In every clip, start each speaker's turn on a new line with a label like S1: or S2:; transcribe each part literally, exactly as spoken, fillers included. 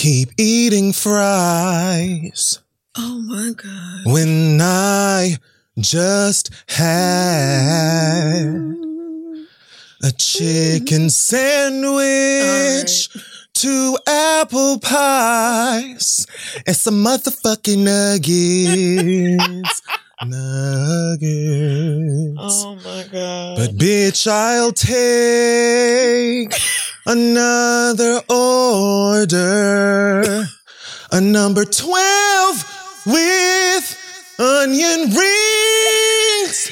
S1: keep eating fries.
S2: Oh my God.
S1: When I just had a chicken sandwich, right. two apple pies, and some motherfucking nuggets. Nuggets.
S2: Oh my God.
S1: But bitch, I'll take another order. A number twelve with onion rings.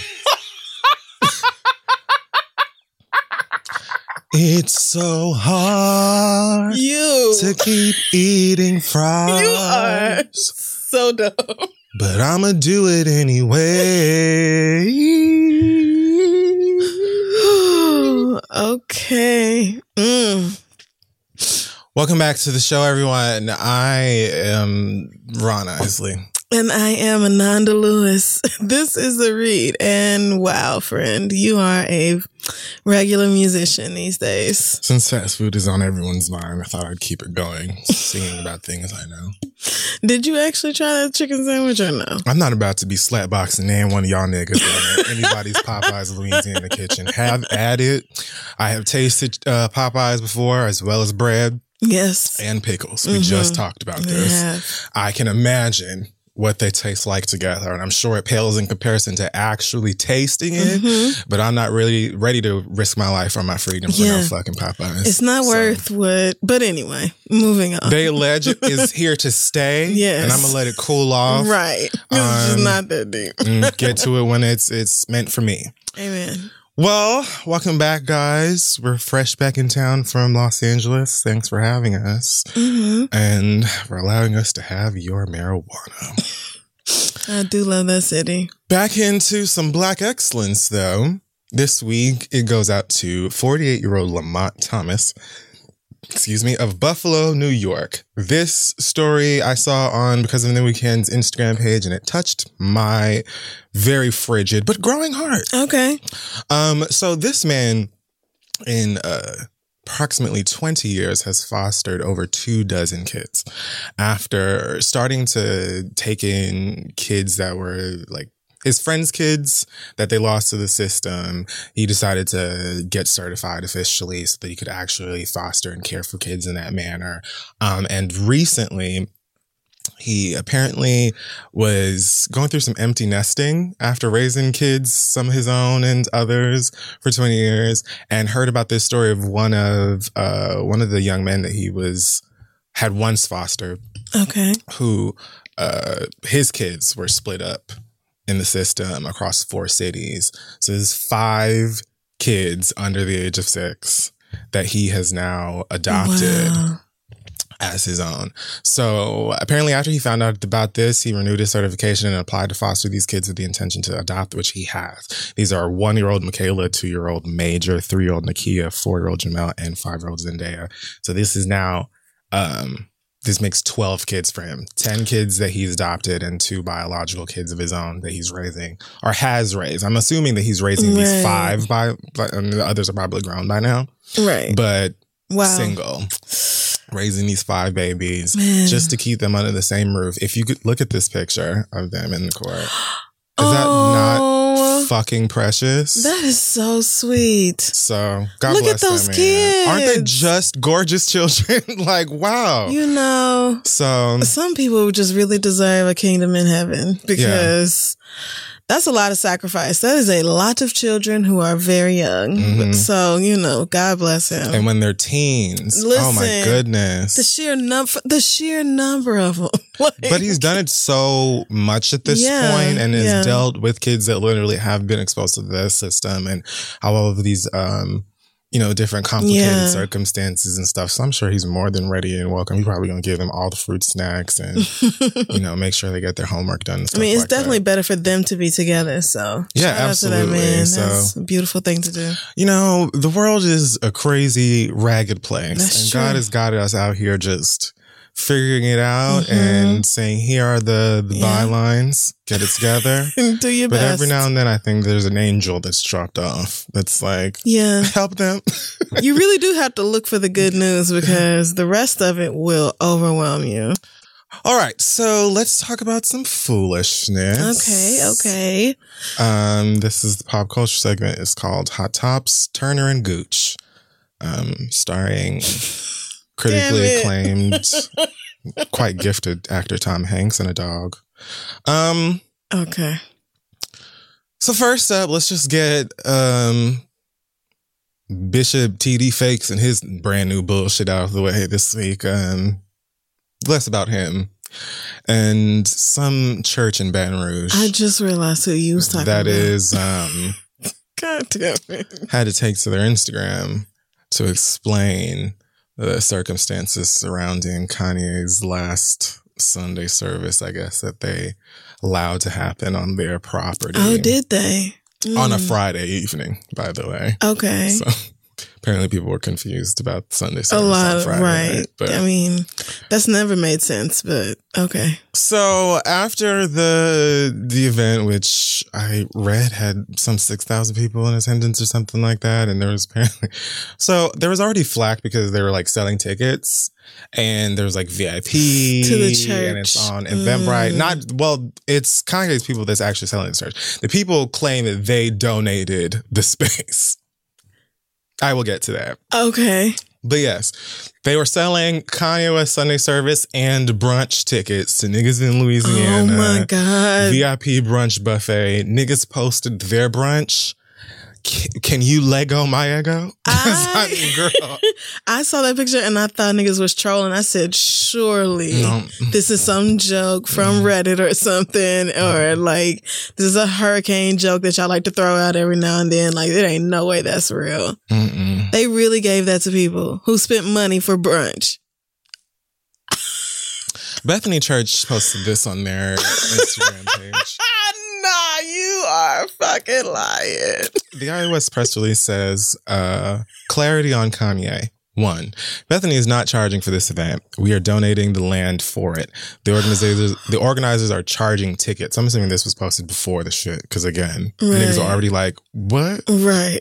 S1: It's so hard
S2: you.
S1: to keep eating fries.
S2: You are so dumb.
S1: But I'ma do it anyway.
S2: Okay. Mm.
S1: Welcome back to the show, everyone. I am Ron Isley.
S2: And I am Ananda Lewis. This is The Read. And wow, friend, you are a regular musician these days.
S1: Since fast food is on everyone's mind, I thought I'd keep it going, singing about things I know.
S2: Did you actually try that chicken sandwich or no?
S1: I'm not about to be slapboxing and one of y'all niggas at anybody's Popeyes Louisiana kitchen. Have at it. I have tasted uh, Popeyes before, as well as bread.
S2: Yes.
S1: And pickles. We mm-hmm. just talked about this. Yeah. I can imagine what they taste like together. And I'm sure it pales in comparison to actually tasting it. Mm-hmm. But I'm not really ready to risk my life or my freedom for yeah. no fucking Popeyes.
S2: It's not so. worth what. But anyway, moving on.
S1: They allege is here to stay.
S2: Yes.
S1: And I'm going to let it cool off.
S2: Right. It's um, just not that deep.
S1: Get to it when it's it's meant for me.
S2: Amen.
S1: Well, welcome back, guys. We're fresh back in town from Los Angeles. Thanks for having us. Mm-hmm. And for allowing us to have your marijuana.
S2: I do love that city.
S1: Back into some Black excellence, though. This week, it goes out to forty-eight-year-old Lamont Thomas, excuse me, of Buffalo, New York. This story I saw on Because of the Weekend's Instagram page, and it touched my very frigid but growing heart.
S2: Okay.
S1: Um. So this man, in uh, approximately twenty years, has fostered over two dozen kids. After starting to take in kids that were like his friends' kids that they lost to the system, he decided to get certified officially so that he could actually foster and care for kids in that manner. Um, and recently, he apparently was going through some empty nesting after raising kids, some of his own and others, for twenty years, and heard about this story of one of uh, one of the young men that he was had once fostered.
S2: Okay.
S1: Who uh, his kids were split up in the system across four cities. So there's five kids under the age of six that he has now adopted wow. as his own. So apparently after he found out about this, he renewed his certification and applied to foster these kids with the intention to adopt, which he has. These are one-year-old Michaela, two-year-old Major, three-year-old Nakia, four-year-old Jamel, and five-year-old Zendaya. So this is now... Um, This makes twelve kids for him. ten kids that he's adopted and two biological kids of his own that he's raising or has raised. I'm assuming that he's raising right. these five by, by and the others are probably grown by now.
S2: Right.
S1: But
S2: wow.
S1: single. Raising these five babies
S2: Man.
S1: just to keep them under the same roof. If you could look at this picture of them in the court. Is
S2: oh.
S1: that not fucking precious?
S2: That is so sweet.
S1: So God
S2: Look
S1: bless
S2: at those
S1: them,
S2: kids.
S1: Aren't they just gorgeous children? Like, wow.
S2: You know,
S1: so
S2: some people just really deserve a kingdom in heaven because yeah. that's a lot of sacrifice. That is a lot of children who are very young. Mm-hmm. So, you know, God bless him.
S1: And when they're teens,
S2: Listen,
S1: oh my goodness.
S2: The sheer number, the sheer number of them. Like,
S1: but he's done it so much at this
S2: yeah,
S1: point and has
S2: yeah.
S1: dealt with kids that literally have been exposed to the system and how all of these, um, you know, different complicated
S2: yeah.
S1: circumstances and stuff. So I'm sure he's more than ready and welcome. He's probably going to give them all the fruit snacks and, you know, make sure they get their homework done and stuff.
S2: I mean, it's
S1: like
S2: definitely
S1: that.
S2: better for them to be together. So
S1: yeah,
S2: shout
S1: absolutely.
S2: out to that man.
S1: So,
S2: that's a beautiful thing to do.
S1: You know, the world is a crazy, ragged place.
S2: That's
S1: and
S2: true.
S1: God has got us out here just figuring it out mm-hmm. and saying, here are the, the yeah. bylines, get it together.
S2: Do your
S1: but
S2: best.
S1: Every now and then I think there's an angel that's dropped off that's like,
S2: yeah,
S1: help them.
S2: You really do have to look for the good news because the rest of it will overwhelm you.
S1: All right, so let's talk about some foolishness.
S2: Okay, okay.
S1: Um, this is the pop culture segment. It's called Hot Tops, Turner and Gooch, um, starring critically acclaimed, quite gifted actor Tom Hanks and a dog. Um,
S2: okay.
S1: So first up, let's just get um, Bishop T D Fakes and his brand new bullshit out of the way this week. Um, less about him and some church in Baton Rouge.
S2: I just realized who you was talking
S1: that
S2: about. That
S1: is, um,
S2: God damn it.
S1: Had to take to their Instagram to explain the circumstances surrounding Kanye's last Sunday service, I guess, that they allowed to happen on their property.
S2: Oh, did they? Mm.
S1: On a Friday evening, by the way.
S2: Okay.
S1: So apparently people were confused about Sunday service
S2: a lot,
S1: on Friday.
S2: Right.
S1: right? But,
S2: I mean, that's never made sense, but okay.
S1: So after the the event, which I read had some six thousand people in attendance or something like that, and there was apparently, so there was already flack because they were like selling tickets, and there was like V I P
S2: to the church,
S1: and it's on Eventbrite. Mm. Not well, it's Kanye's people that's actually selling the church. The people claim that they donated the space. I will get to that.
S2: Okay.
S1: But yes, they were selling Kanye West Sunday service and brunch tickets to niggas in Louisiana.
S2: Oh my God.
S1: V I P brunch buffet. Niggas posted their brunch. Can, can you Lego my ego?
S2: I,
S1: I mean, girl.
S2: I saw that picture and I thought niggas was trolling. I said, surely no. this is some joke from Reddit or something, or like this is a hurricane joke that y'all like to throw out every now and then. Like, there ain't no way that's real. Mm-mm. They really gave that to people who spent money for brunch.
S1: Bethany Church posted this on their Instagram page.
S2: Nah, you are fucking lying.
S1: The I O S press release says, uh, clarity on Kanye. One, Bethany is not charging for this event. We are donating the land for it. The organizers, the organizers are charging tickets. I'm assuming this was posted before the shit, because again, right. niggas are already like, what?
S2: Right.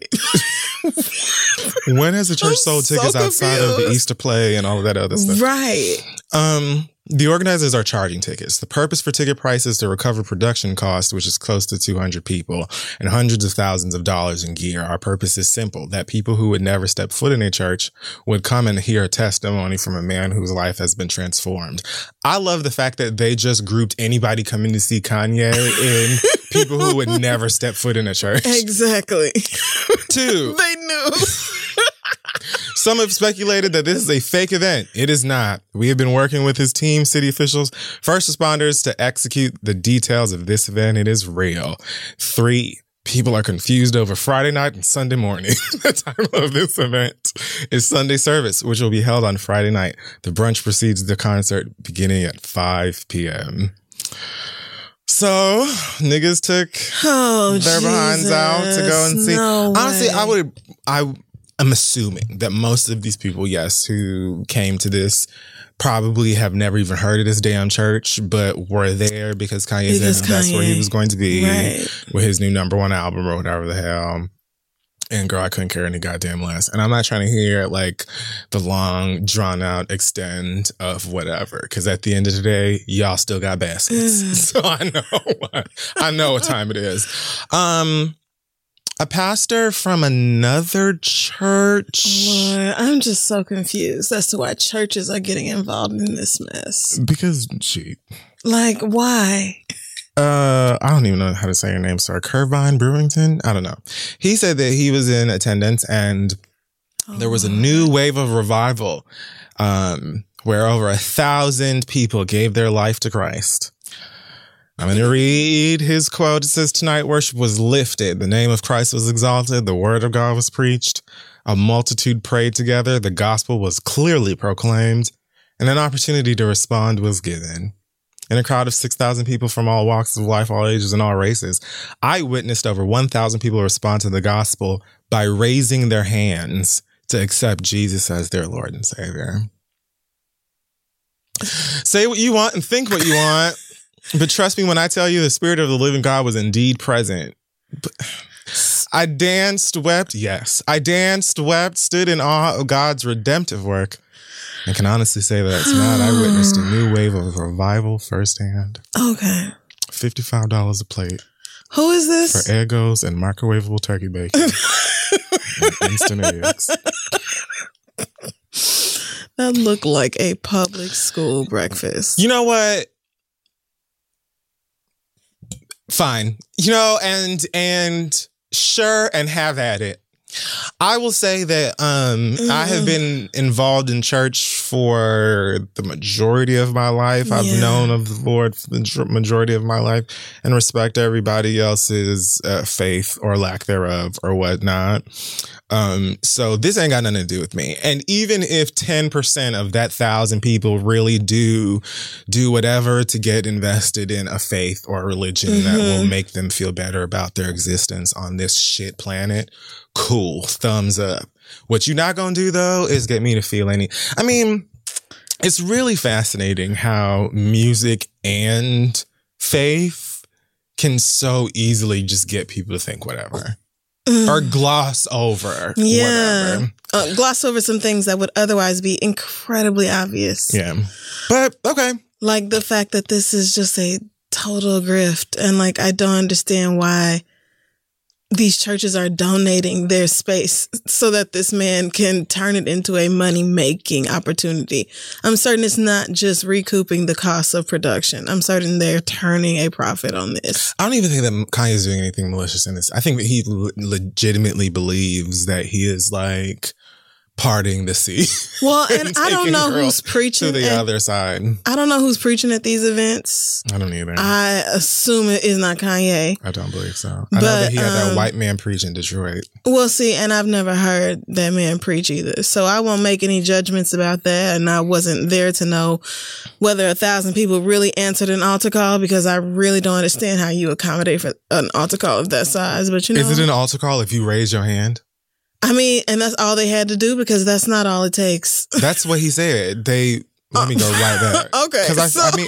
S1: When has the church I'm sold tickets so outside of the Easter play and all of that other stuff?
S2: Right.
S1: Um, the organizers are charging tickets. The purpose for ticket price is to recover production costs, which is close to two hundred people and hundreds of thousands of dollars in gear. Our purpose is simple, that people who would never step foot in a church would come and hear a testimony from a man whose life has been transformed. I love the fact that they just grouped anybody coming to see Kanye in people who would never step foot in a church.
S2: Exactly.
S1: Two.
S2: They knew.
S1: Some have speculated that this is a fake event. It is not. We have been working with his team, city officials, first responders to execute the details of this event. It is real. Three, people are confused over Friday night and Sunday morning. The time of this event is Sunday service, which will be held on Friday night. The brunch precedes the concert beginning at five p.m. So niggas took
S2: oh,
S1: their
S2: Jesus.
S1: behinds out to go and see.
S2: No
S1: Honestly,
S2: way.
S1: I would, I, I'm assuming that most of these people, yes, who came to this probably have never even heard of this damn church, but were there because Kanye said Kanye. That's where he was going to be right. with his new number one album or whatever the hell. And girl, I couldn't care any goddamn less. And I'm not trying to hear like the long, drawn out extend of whatever. Because at the end of the day, y'all still got baskets. Mm. So I know, I know what time it is. Um, a pastor from another church.
S2: Lord, I'm just so confused as to why churches are getting involved in this mess.
S1: Because, gee.
S2: Like, why?
S1: Uh, I don't even know how to say your name, sir. Curvine Brewington? I don't know. He said that he was in attendance and oh. there was a new wave of revival, um, where over a thousand people gave their life to Christ. I'm going to read his quote. It says, tonight worship was lifted. The name of Christ was exalted. The word of God was preached. A multitude prayed together. The gospel was clearly proclaimed and an opportunity to respond was given. In a crowd of six thousand people from all walks of life, all ages, and all races, I witnessed over one thousand people respond to the gospel by raising their hands to accept Jesus as their Lord and Savior. Say what you want and think what you want. But trust me when I tell you the Spirit of the living God was indeed present. I danced, wept, yes. I danced, wept, stood in awe of God's redemptive work. And can honestly say that tonight I witnessed a new wave of revival firsthand.
S2: Okay.
S1: fifty-five dollars a plate.
S2: Who is this?
S1: For Eggos and microwavable turkey bacon. And instant eggs.
S2: That looked like a public school breakfast.
S1: You know what? Fine. You know, and and sure, and have at it. I will say that um, mm. I have been involved in church for the majority of my life. I've yeah. known of the Lord for the majority of my life and respect everybody else's uh, faith or lack thereof or whatnot. Um, so this ain't got nothing to do with me. And even if ten percent of that thousand people really do do whatever to get invested in a faith or a religion mm-hmm. that will make them feel better about their existence on this shit planet, cool, thumbs up. What you're not going to do, though, is get me to feel any... I mean, it's really fascinating how music and faith can so easily just get people to think whatever. Mm. Or gloss over
S2: yeah.
S1: whatever.
S2: Uh, gloss over some things that would otherwise be incredibly obvious.
S1: Yeah. But, okay.
S2: Like the fact that this is just a total grift. And, like, I don't understand why these churches are donating their space so that this man can turn it into a money-making opportunity. I'm certain it's not just recouping the cost of production. I'm certain they're turning a profit on this.
S1: I don't even think that Kanye is doing anything malicious in this. I think that he l- legitimately believes that he is like parting the sea.
S2: Well, and, and I don't know who's preaching
S1: to the
S2: at,
S1: other side.
S2: I don't know who's preaching at these events.
S1: I don't either.
S2: I assume it is not Kanye.
S1: I don't believe so. I but, know that he had um, that white man preach in Detroit.
S2: Well, see, and I've never heard that man preach either. So I won't make any judgments about that. And I wasn't there to know whether a thousand people really answered an altar call, because I really don't understand how you accommodate for an altar call of that size. But you know,
S1: is it an altar call if you raise your hand?
S2: I mean, and that's all they had to do, because that's not all it takes.
S1: That's what he said. They let me go right there.
S2: Okay,
S1: because I,
S2: so,
S1: I mean,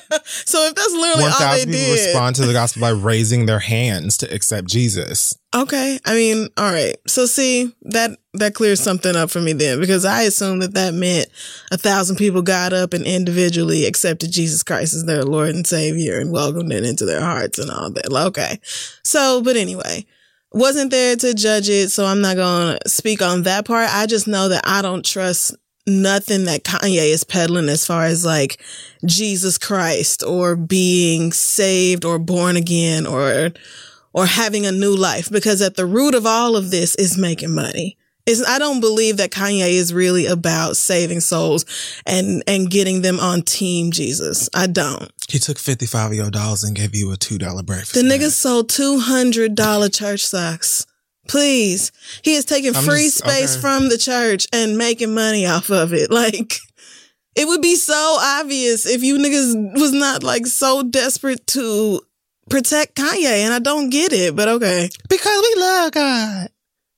S2: so if that's literally all they did,
S1: people respond to the gospel by raising their hands to accept Jesus.
S2: Okay, I mean, all right. So see, that that clears something up for me then, because I assumed that that meant a thousand people got up and individually accepted Jesus Christ as their Lord and Savior and welcomed it into their hearts and all that. Okay, so but anyway. Wasn't there to judge it, so I'm not going to speak on that part. I just know that I don't trust nothing that Kanye is peddling as far as like Jesus Christ or being saved or born again or or having a new life, because at the root of all of this is making money. It's, I don't believe that Kanye is really about saving souls and, and getting them on Team Jesus. I don't.
S1: He took fifty-five of your dollars and gave you a two dollar breakfast.
S2: The nigga sold two hundred dollars church socks. Please. He is taking I'm free just, space okay. from the church and making money off of it. Like, it would be so obvious if you niggas was not like so desperate to protect Kanye. And I don't get it, but okay.
S1: Because we love God.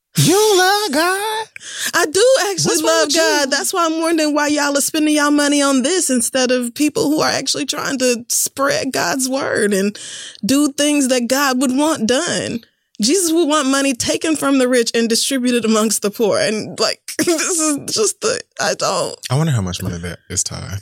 S1: You love God?
S2: I do actually What's love God. You? That's why I'm wondering why y'all are spending y'all money on this instead of people who are actually trying to spread God's word and do things that God would want done. Jesus would want money taken from the rich and distributed amongst the poor. And like, this is just the, I don't.
S1: I wonder how much money that is tithe.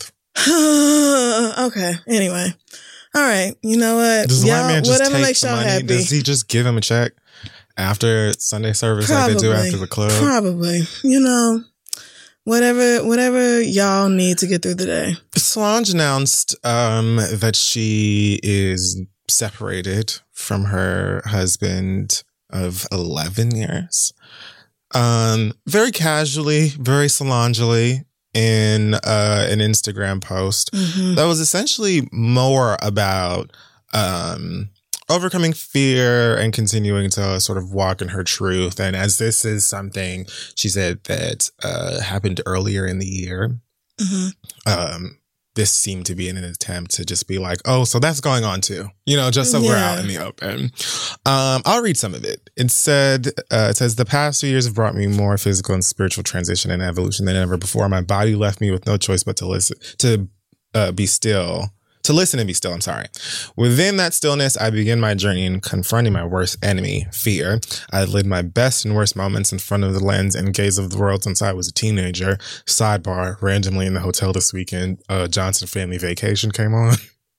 S2: Okay. Anyway. All right. You know what?
S1: Does the white man just
S2: whatever
S1: take
S2: makes
S1: the
S2: y'all
S1: money?
S2: happy.
S1: Does he just give him a check after Sunday service probably, like they do after the club?
S2: Probably. You know, whatever whatever y'all need to get through the day.
S1: Solange announced um, that she is separated from her husband of eleven years. Um, very casually, very Solange-ly in uh, an Instagram post mm-hmm. that was essentially more about um, overcoming fear and continuing to sort of walk in her truth. And as this is something she said that uh, happened earlier in the year, mm-hmm. um, this seemed to be in an attempt to just be like, oh, so that's going on too, you know, just so yeah. we're out in the open. Um, I'll read some of it. It said, uh, it says, the past two years have brought me more physical and spiritual transition and evolution than ever before. My body left me with no choice but to listen, to uh, be still. To listen and be still, I'm sorry. Within that stillness, I begin my journey in confronting my worst enemy, fear. I lived my best and worst moments in front of the lens and gaze of the world since I was a teenager. Sidebar, randomly in the hotel this weekend, uh, Johnson Family Vacation came on.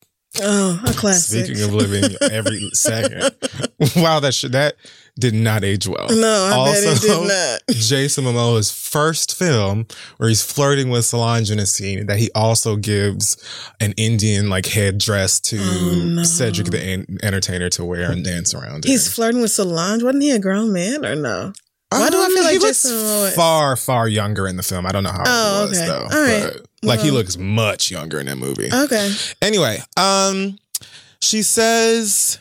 S2: Oh, a classic.
S1: Speaking of living every second. Wow, that sh- that did not age well.
S2: No, I
S1: also,
S2: bet it did not.
S1: Jason Momoa's first film where he's flirting with Solange in a scene that he also gives an Indian like headdress to oh, no. Cedric the en- Entertainer to wear and dance around.
S2: He's
S1: in.
S2: flirting with Solange. Wasn't he a grown man or no? Why um, do I feel like
S1: he
S2: Jason
S1: looks
S2: Momoa?
S1: far, far younger in the film. I don't know how
S2: oh,
S1: old he was
S2: okay.
S1: though.
S2: All right.
S1: But, like well. He looks much younger in that movie.
S2: Okay.
S1: Anyway, um, she says,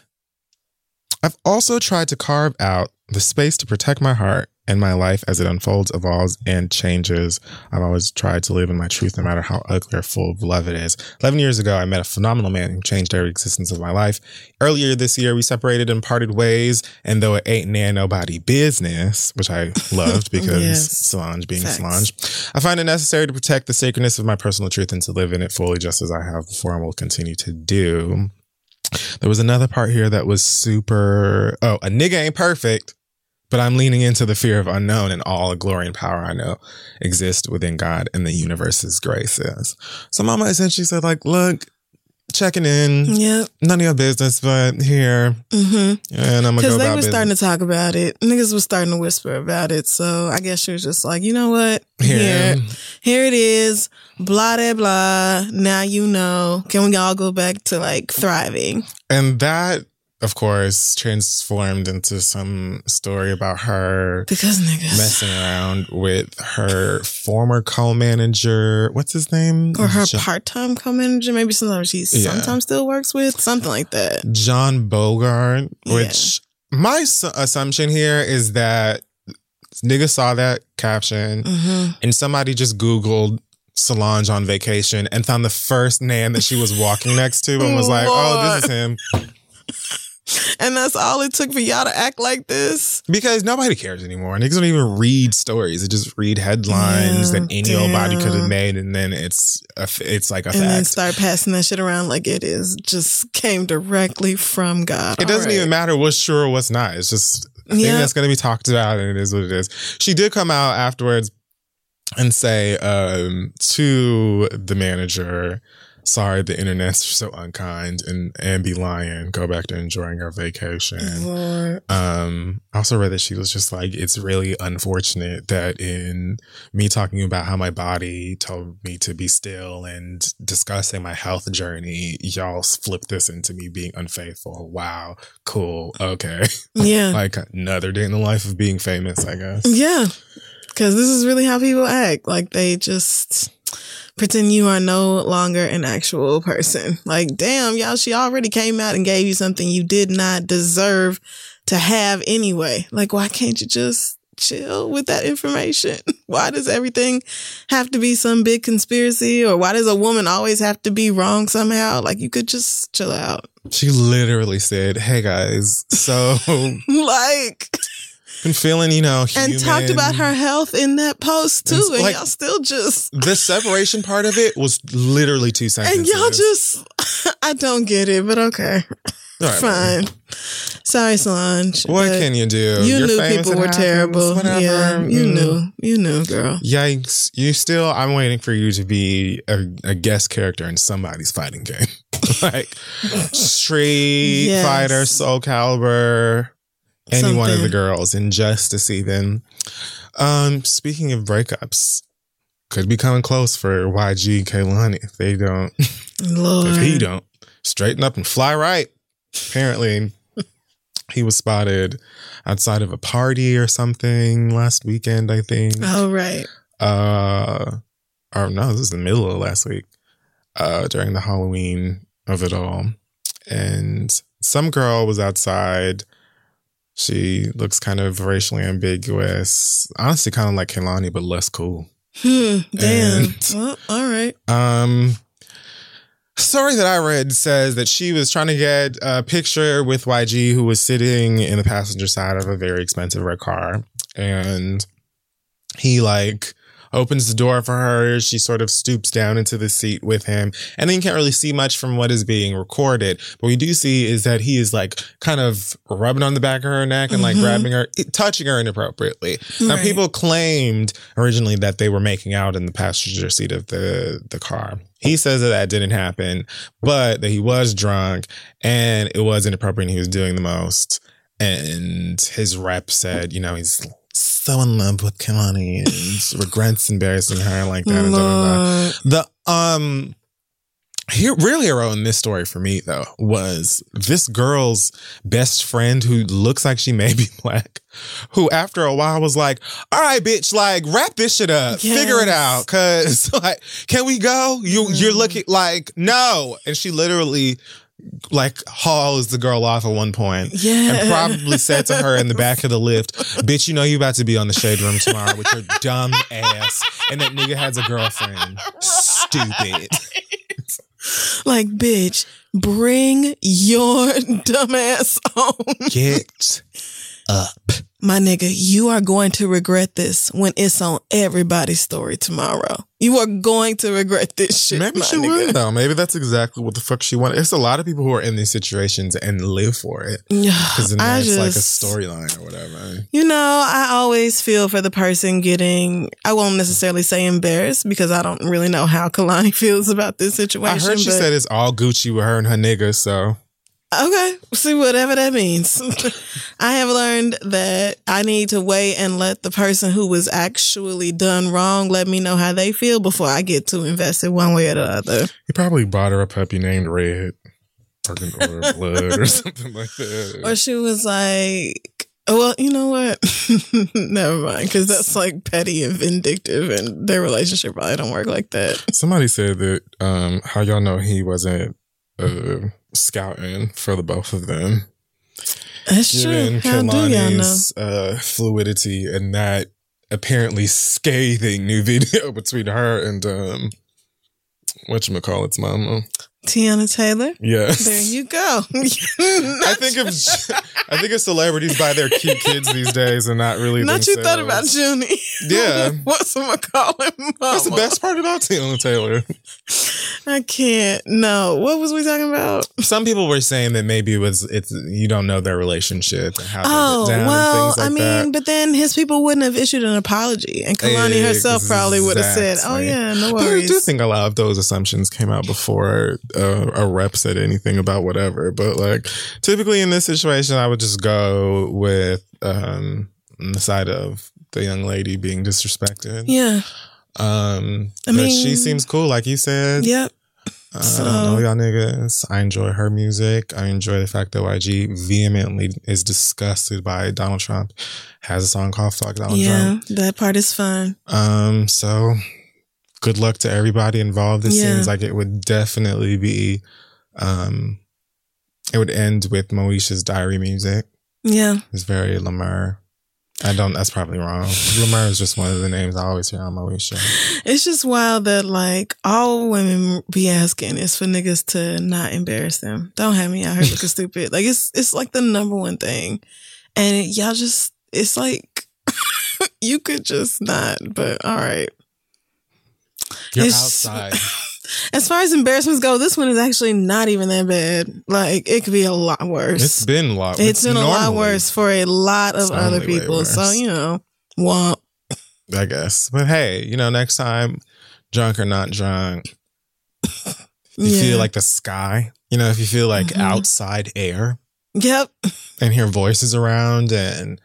S1: I've also tried to carve out the space to protect my heart and my life as it unfolds, evolves, and changes. I've always tried to live in my truth no matter how ugly or full of love it is. eleven years ago, I met a phenomenal man who changed every existence of my life. Earlier this year, we separated and parted ways, and though it ain't nan nobody business, which I loved because yes. Solange being Facts. Solange, I find it necessary to protect the sacredness of my personal truth and to live in it fully just as I have before and will continue to do. There was another part here that was super, oh, a nigga ain't perfect, but I'm leaning into the fear of unknown and all the glory and power I know exist within God and the universe's graces. So Mama essentially said, like, look, checking in.
S2: Yep.
S1: None of your business, but here. Mm-hmm. And I'm going to go about
S2: Because they were
S1: business.
S2: starting to talk about it. Niggas was starting to whisper about it. So I guess she was just like, you know what?
S1: Here.
S2: Here, here it is. Blah, blah, blah. Now you know. Can we all go back to, like, thriving?
S1: And that, of course, transformed into some story about her
S2: because niggas
S1: messing around with her former co-manager. What's his name?
S2: Or her
S1: John-
S2: part-time co-manager. Maybe sometimes she yeah. sometimes still works with. Something like that.
S1: John Bogart, which yeah. my su- assumption here is that nigga saw that caption mm-hmm. and somebody just Googled Solange on vacation and found the first man that she was walking next to and was like,
S2: Lord.
S1: oh, this is him.
S2: And that's all it took for y'all to act like this?
S1: Because nobody cares anymore. Niggas don't even read stories. They just read headlines yeah, that any damn. old body could have made, and then it's a, it's like a
S2: and
S1: fact.
S2: And then start passing that shit around like it is just came directly from God.
S1: It
S2: all
S1: doesn't
S2: right.
S1: even matter what's true or what's not. It's just a thing yeah. that's going to be talked about, and it is what it is. She did come out afterwards and say um, to the manager, sorry, the internet's so unkind, and, and be lying. Go back to enjoying our vacation.
S2: Lord.
S1: Um, I also read that she was just like, it's really unfortunate that in me talking about how my body told me to be still and discussing my health journey, y'all flipped this into me being unfaithful. Wow. Cool. Okay.
S2: Yeah.
S1: Like another day in the life of being famous, I guess.
S2: Yeah. Because this is really how people act. Like they just pretend you are no longer an actual person. Like, damn, y'all, she already came out and gave you something you did not deserve to have anyway. Like, why can't you just chill with that information? Why does everything have to be some big conspiracy? Or why does a woman always have to be wrong somehow? Like, you could just chill out.
S1: She literally said, hey guys, so
S2: like...
S1: been feeling, you know, human.
S2: And talked about her health in that post too, and, and like, y'all still just
S1: the separation part of it was literally two sentences.
S2: And y'all just, I don't get it, but okay, right, fine. Man. Sorry, Solange.
S1: What can you do?
S2: You
S1: You're
S2: knew people were happens, terrible. Whatever. Yeah, you mm. knew, you knew, girl.
S1: Yikes! You still, I'm waiting for you to be a, a guest character in somebody's fighting game, like Street yes. Fighter, Soul Calibur. Any Something. One of the girls, Injustice even. Um, speaking of breakups, could be coming close for Y G and Kehlani if they don't.
S2: Lord.
S1: If he don't. Straighten up and fly right. Apparently, he was spotted outside of a party or something last weekend, I think.
S2: Oh, right.
S1: Uh, or no, this was the middle of last week. Uh, during the Halloween of it all. And some girl was outside. She looks kind of racially ambiguous. Honestly, kind of like Kehlani, but less cool.
S2: Hmm, damn. And, well, all right.
S1: Um, story that I read says that she was trying to get a picture with Y G, who was sitting in the passenger side of a very expensive red car. And he, like, opens the door for her. She sort of stoops down into the seat with him. And then you can't really see much from what is being recorded. What we do see is that he is like kind of rubbing on the back of her neck and like mm-hmm. grabbing her, touching her inappropriately. Right. Now, people claimed originally that they were making out in the passenger seat of the, the car. He says that that didn't happen, but that he was drunk and it was inappropriate and he was doing the most. And his rep said, you know, he's so in love with Kehlani and regrets embarrassing her like that. And blah, blah, blah. The um, here, real hero in this story for me, though, was this girl's best friend who looks like she may be black, who after a while was like, all right, bitch, like, wrap this shit up. Yes. Figure it out. Cause, like, can we go? You, mm. You're looking like, no. And she literally, like, hauls the girl off at one point. Yeah. And probably said to her in the back of the lift, bitch, you know you about to be on the Shade Room tomorrow with your dumb ass. And that nigga has a girlfriend. Stupid.
S2: Like, bitch, bring your dumb ass on.
S1: Get up.
S2: My nigga, you are going to regret this when it's on everybody's story tomorrow. You are going to regret this shit.
S1: Maybe she
S2: nigga.
S1: would, though. Maybe that's exactly what the fuck she wanted. It's a lot of people who are in these situations and live for it. Because then it's just, like a storyline or whatever.
S2: You know, I always feel for the person getting, I won't necessarily say embarrassed because I don't really know how Kehlani feels about this situation.
S1: I heard she said it's all Gucci with her and her nigga, so.
S2: Okay, see, whatever that means. I have learned that I need to wait and let the person who was actually done wrong let me know how they feel before I get too invested one way or the other.
S1: He probably bought her a puppy named Red or, or Blood or something like that.
S2: Or she was like, well, you know what? Never mind, because that's like petty and vindictive and their relationship probably don't work like that.
S1: Somebody said that, um, how y'all know he wasn't uh, scouting for the both of them.
S2: That's Given true. How do y'all know?
S1: Uh, fluidity and that apparently scathing new video between her and um, whatchamacallit's mama.
S2: Tiana Taylor.
S1: Yes.
S2: There you go.
S1: I think of I think of celebrities by their cute kids these days and not really
S2: Not
S1: themselves.
S2: You thought about Junie.
S1: Yeah.
S2: What's I'm calling mama?
S1: That's the best part about Tiana Taylor.
S2: I can't. No. What was we talking about?
S1: Some people were saying that maybe it was it's you don't know their relationship and how
S2: oh,
S1: they get down
S2: well,
S1: and things like
S2: I mean,
S1: that.
S2: But then his people wouldn't have issued an apology, and Kehlani exactly. herself probably would have said, "Oh yeah, no worries."
S1: I do think a lot of those assumptions came out before uh, a rep said anything about whatever. But like typically in this situation, I would just go with um, the side of the young lady being disrespected.
S2: Yeah.
S1: Um,
S2: I
S1: but
S2: mean,
S1: she seems cool, like you said.
S2: Yep.
S1: Uh,
S2: so.
S1: I don't know y'all niggas. I enjoy her music. I enjoy the fact that Y G vehemently is disgusted by Donald Trump. Has a song called Fuck Donald
S2: yeah,
S1: Trump.
S2: Yeah, that part is fun.
S1: Um, so good luck to everybody involved. This yeah. seems like it would definitely be, um, it would end with Moesha's diary music.
S2: Yeah.
S1: It's very Lamar. I don't, that's probably wrong. Lamar is just one of the names I always hear on Moesha.
S2: It's just wild that like all women be asking is for niggas to not embarrass them. Don't have me out here looking stupid. Like it's, it's like the number one thing. And it, y'all just, it's like, you could just not, but all right.
S1: You're
S2: it's,
S1: outside.
S2: As far as embarrassments go, this one is actually not even that bad. Like, it could be a lot worse.
S1: It's been a lot.
S2: It's, it's been a lot worse for a lot of other people. So, you know, womp.
S1: I guess. But hey, you know, next time, drunk or not drunk, you yeah. feel like the sky. You know, if you feel like mm-hmm. outside air.
S2: Yep.
S1: And hear voices around and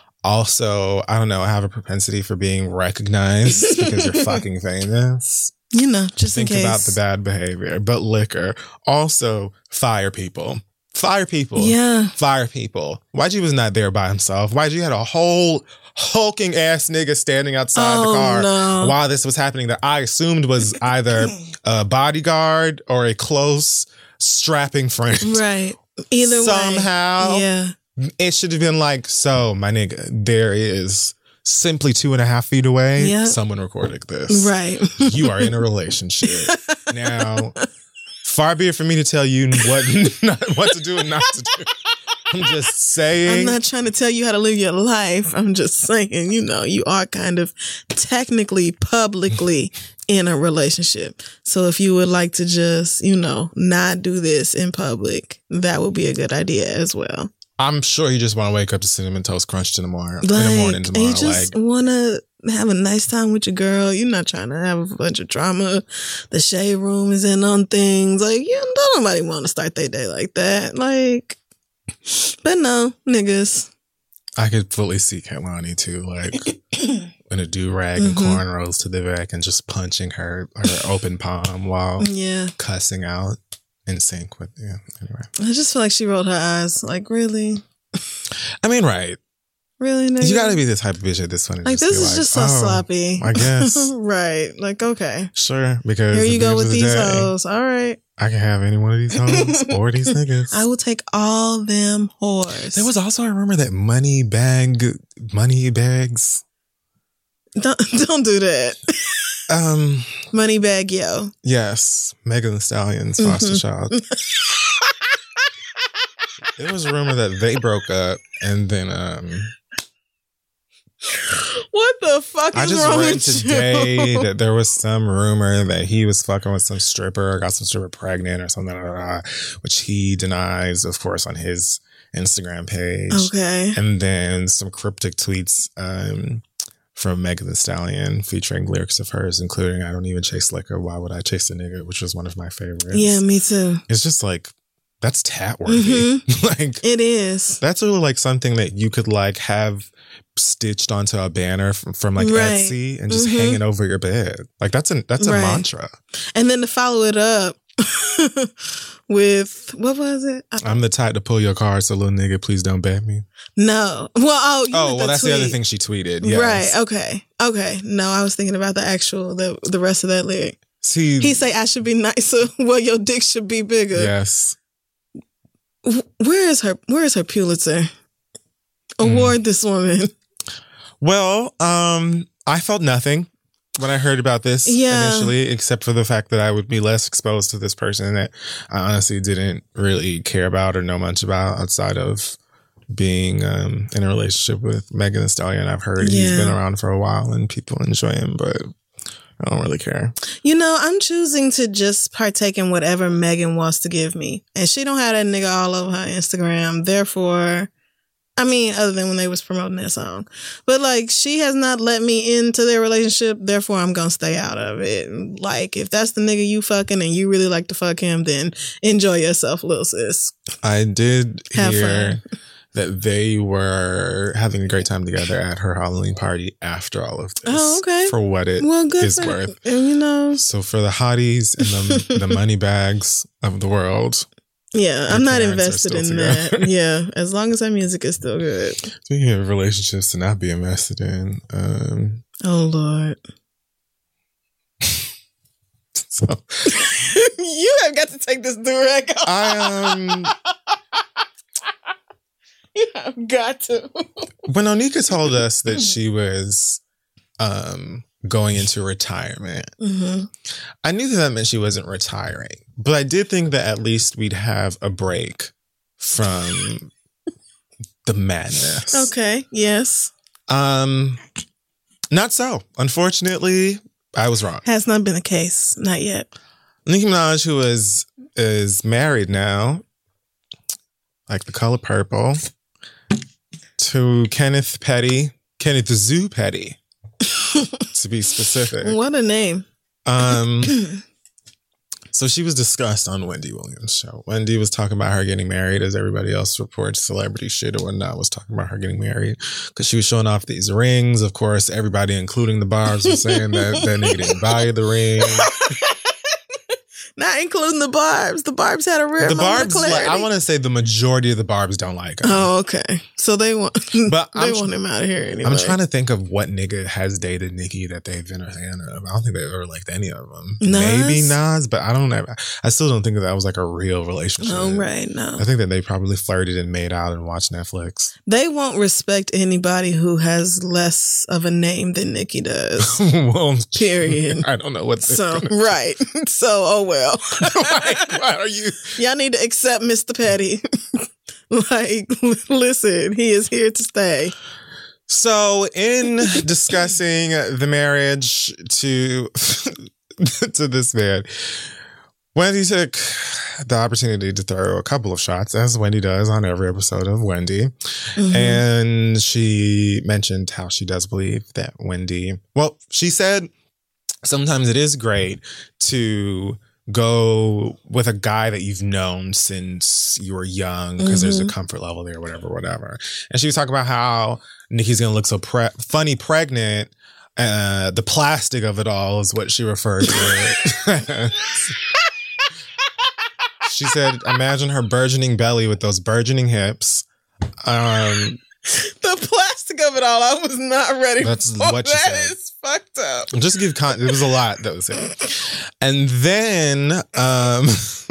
S1: also, I don't know, I have a propensity for being recognized because you're fucking famous.
S2: You know, just
S1: Think
S2: in case.
S1: about the bad behavior. But liquor. Also, fire people. Fire people.
S2: Yeah.
S1: Fire people. Y G was not there by himself. Y G had a whole hulking ass nigga standing outside
S2: oh,
S1: the car
S2: no.
S1: while this was happening that I assumed was either a bodyguard or a close strapping friend.
S2: Right. Either
S1: Somehow,
S2: way. Yeah.
S1: It should have been like, so, my nigga, there is simply two and a half feet away.
S2: Yep.
S1: Someone recorded this.
S2: Right.
S1: You are in a relationship. Now, far be it for me to tell you what not, what to do and not to do. I'm just saying.
S2: I'm not trying to tell you how to live your life. I'm just saying, you know, you are kind of technically, publicly in a relationship. So if you would like to just, you know, not do this in public, that would be a good idea as well.
S1: I'm sure you just want to wake up to Cinnamon Toast Crunch in the morning.
S2: Like,
S1: in the morning tomorrow.
S2: You just
S1: like,
S2: want to have a nice time with your girl. You're not trying to have a bunch of drama. The shade room is in on things. Like, you don't nobody want to start their day like that. Like, but no, niggas.
S1: I could fully see Kehlani too, like in a do-rag and
S2: Mm-hmm.
S1: cornrows to the back and just punching her her open palm while
S2: Yeah.
S1: cussing out in sync with you. Anyway.
S2: I just feel like she rolled her eyes. Like, really?
S1: I mean, right.
S2: Really, nigga?
S1: You gotta be the type of bitch at this point.
S2: Like, this is
S1: like,
S2: just so
S1: oh,
S2: sloppy.
S1: I guess.
S2: Right. Like, okay.
S1: Sure, because
S2: Here
S1: at
S2: you
S1: the
S2: go
S1: end
S2: with
S1: of the
S2: these
S1: day,
S2: hoes. All right.
S1: I can have any one of these hoes or these niggas.
S2: I will take all them whores.
S1: There was also a rumor that money bag, money bags.
S2: Don't, don't do that.
S1: Um,
S2: Money bag, yo.
S1: yes, Megan Thee Stallion's foster child. There was a rumor that they broke up, and then um,
S2: What the fuck is
S1: I just
S2: wrong
S1: read
S2: with
S1: today
S2: you?
S1: that there was some rumor that he was fucking with some stripper, or got some stripper pregnant, or something, blah, blah, blah, which he denies, of course, on his Instagram page.
S2: Okay.
S1: And then some cryptic tweets um, from Megan Thee Stallion featuring lyrics of hers, including "I don't even chase liquor. Why would I chase a nigga?" which was one of my favorites.
S2: Yeah, me too.
S1: It's just like, that's tat worthy.
S2: Mm-hmm.
S1: Like,
S2: it is.
S1: that's really like something that you could like have stitched onto a banner from, from like
S2: Right.
S1: Etsy and just
S2: Mm-hmm.
S1: hang it over your bed. Like, that's a that's a
S2: Right.
S1: mantra.
S2: And then to follow it up with, what was it? I-
S1: I'm the type to pull your card, so little nigga, please don't bet me.
S2: no. Well, oh, you
S1: Oh,
S2: meant
S1: well,
S2: the
S1: that's the other
S2: tweet.
S1: thing she tweeted. Yes.
S2: Right. Okay. Okay. No, I was thinking about the actual, the, the rest of that lyric.
S1: See,
S2: He say, I should be nicer. Well, your dick should be bigger.
S1: yes.
S2: Where is her? Where is her Pulitzer
S1: Mm.
S2: award? This woman.
S1: Well, um, I felt nothing when I heard about this
S2: Yeah.
S1: initially, except for the fact that I would be less exposed to this person that I honestly didn't really care about or know much about outside of being um, in a relationship with Megan Thee Stallion. I've heard he's
S2: Yeah.
S1: been around for a while and people enjoy him, but I don't really care.
S2: You know, I'm choosing to just partake in whatever Megan wants to give me, and she don't have that nigga all over her Instagram. Therefore, I mean, other than when they was promoting that song, but like she has not let me into their relationship. Therefore, I'm gonna stay out of it. Like, if that's the nigga you fucking and you really like to fuck him, then enjoy yourself, little sis.
S1: I did
S2: Have
S1: hear
S2: fun.
S1: that they were having a great time together at her Halloween party after all of this.
S2: Oh, okay.
S1: For what it
S2: Well, good
S1: is
S2: for
S1: worth.
S2: and you know.
S1: So for the hotties and the, the money bags of the world,
S2: Yeah,
S1: Your
S2: I'm not
S1: parents are
S2: invested
S1: still
S2: in
S1: together.
S2: that. Yeah, as long as that music is still good.
S1: speaking of relationships to not be invested in, um,
S2: Oh Lord.
S1: so
S2: You have got to take this direct.
S1: I um
S2: You have got to.
S1: when Onika told us that she was um going into retirement,
S2: Mm-hmm.
S1: I knew that that meant she wasn't retiring, but I did think that at least we'd have a break from the madness.
S2: Okay. Yes.
S1: Um, not so. Unfortunately, I was wrong.
S2: Has not been the case. Not yet.
S1: Nicki Minaj, who is is married now, like the color purple, to Kenneth Petty, Kenneth the Zoo Petty, to be specific.
S2: What a name.
S1: Um, so she was discussed on Wendy Williams' show. Wendy was talking about her getting married, as everybody else reports celebrity shit or whatnot was talking about her getting married, because she was showing off these rings. Of course, everybody, including the Barbs, was saying that that nigga didn't buy the ring.
S2: Not including the Barbs. The Barbs had a rare
S1: The
S2: moment
S1: Barbs,
S2: of clarity.
S1: like, I want to say the majority of the Barbs don't like him.
S2: Oh, okay. So they want,
S1: But
S2: they
S1: I'm,
S2: want him out of here anyway.
S1: I'm trying to think of what nigga has dated Nicki that they've been a fan of. I don't think they've ever liked any of them.
S2: Nas?
S1: Maybe Nas, but I don't ever. I still don't think that that was like a real relationship.
S2: Oh, right. No.
S1: I think that they probably flirted and made out and watched Netflix.
S2: They won't respect anybody who has less of a name than Nicki does.
S1: Well,
S2: Period.
S1: I don't know what.
S2: So, right. So, oh well.
S1: Like, why are you?
S2: Y'all need to accept Mister Petty. Like, listen, he is here to stay.
S1: So, in discussing the marriage to to this man, Wendy took the opportunity to throw a couple of shots, as Wendy does on every episode of Wendy. Mm-hmm. And she mentioned how she does believe that Wendy, well, she said sometimes it is great to go with a guy that you've known since you were young because mm-hmm. there's a comfort level there, whatever, whatever. And she was talking about how Nikki's going to look so pre- funny pregnant. Uh, the plastic of it all is what she referred to it. She said, imagine her burgeoning belly with those burgeoning hips. Um,
S2: the plastic of it all, I was not ready
S1: that's
S2: for.
S1: What she
S2: that
S1: said.
S2: Is fucked up.
S1: Just give con- it was a lot that was it. And then, um,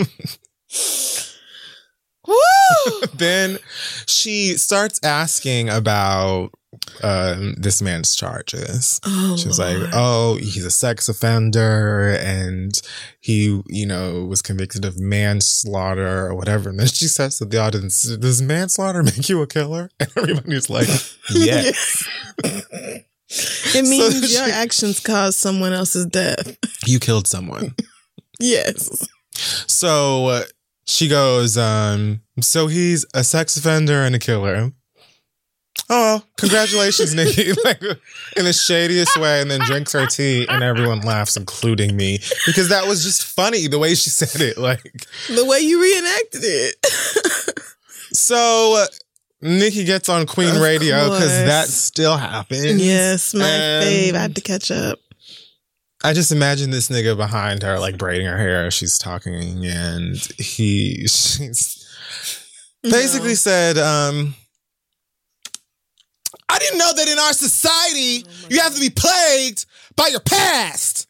S2: Woo!
S1: then she starts asking about um, this man's charges.
S2: Oh,
S1: she was
S2: Lord.
S1: like, oh, he's a sex offender and he, you know, was convicted of manslaughter or whatever. And then she says to the audience, does manslaughter make you a killer? And everybody's like, yes.
S2: It means so your she, actions caused someone else's death.
S1: You killed someone.
S2: Yes.
S1: So uh, she goes, um, so he's a sex offender and a killer. Oh, congratulations, Nikki. Like, in the shadiest way, and then drinks her tea, and everyone laughs, including me, because that was just funny the way she said it. Like
S2: the way you reenacted it.
S1: So uh, Nikki gets on Queen of Radio because that still happens.
S2: Yes, my and fave. I have to catch up.
S1: I just imagine this nigga behind her, like braiding her hair as she's talking, and he she's basically no. said, um, I didn't know that in our society, oh you have to be plagued by your past.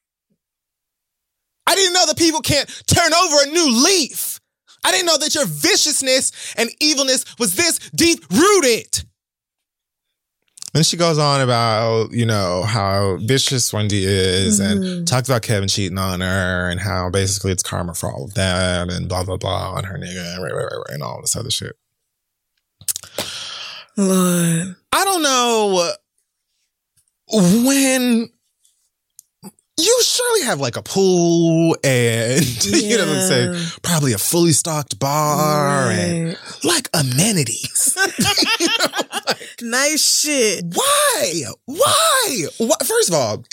S1: I didn't know that people can't turn over a new leaf. I didn't know that your viciousness and evilness was this deep-rooted. And she goes on about, you know, how vicious Wendy is mm-hmm. and talks about Kevin cheating on her and how basically it's karma for all of that and blah, blah, blah on her nigga and, right, right, right, right, and all this other shit.
S2: Lord.
S1: I don't know when you surely have like a pool and, yeah. you know what I'm saying, probably a fully stocked bar right. and like amenities. You know, like,
S2: nice shit.
S1: Why? Why? Why? First of all,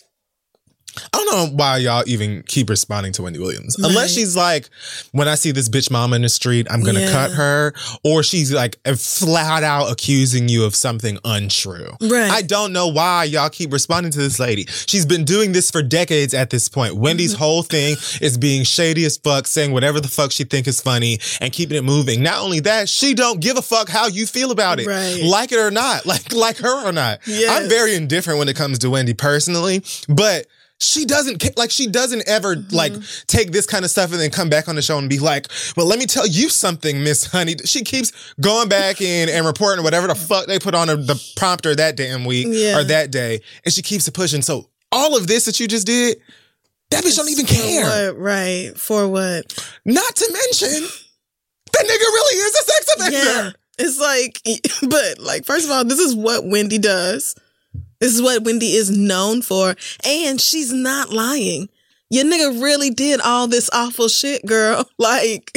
S1: I don't know why y'all even keep responding to Wendy Williams. Right. Unless she's like, when I see this bitch mama in the street, I'm going to yeah. cut her. Or she's like flat out accusing you of something untrue.
S2: Right.
S1: I don't know why y'all keep responding to this lady. She's been doing this for decades at this point. Wendy's mm-hmm. whole thing is being shady as fuck, saying whatever the fuck she think is funny and keeping it moving. Not only that, she don't give a fuck how you feel about it.
S2: Right.
S1: Like it or not. Like, like her or not.
S2: Yes.
S1: I'm very indifferent when it comes to Wendy personally, but She doesn't, like, she doesn't ever, mm-hmm. like, take this kind of stuff and then come back on the show and be like, well, let me tell you something, Miss Honey. She keeps going back in and reporting whatever the fuck they put on her, the prompter that damn week
S2: yeah.
S1: or that day. And she keeps it pushing. So all of this that you just did, that bitch it's don't even care.
S2: What? Right. For what?
S1: Not to mention, that nigga really is a sex offender.
S2: Yeah. It's like, but, like, first of all, this is what Wendy does. This is what Wendy is known for. And she's not lying. Your nigga really did all this awful shit, girl. Like,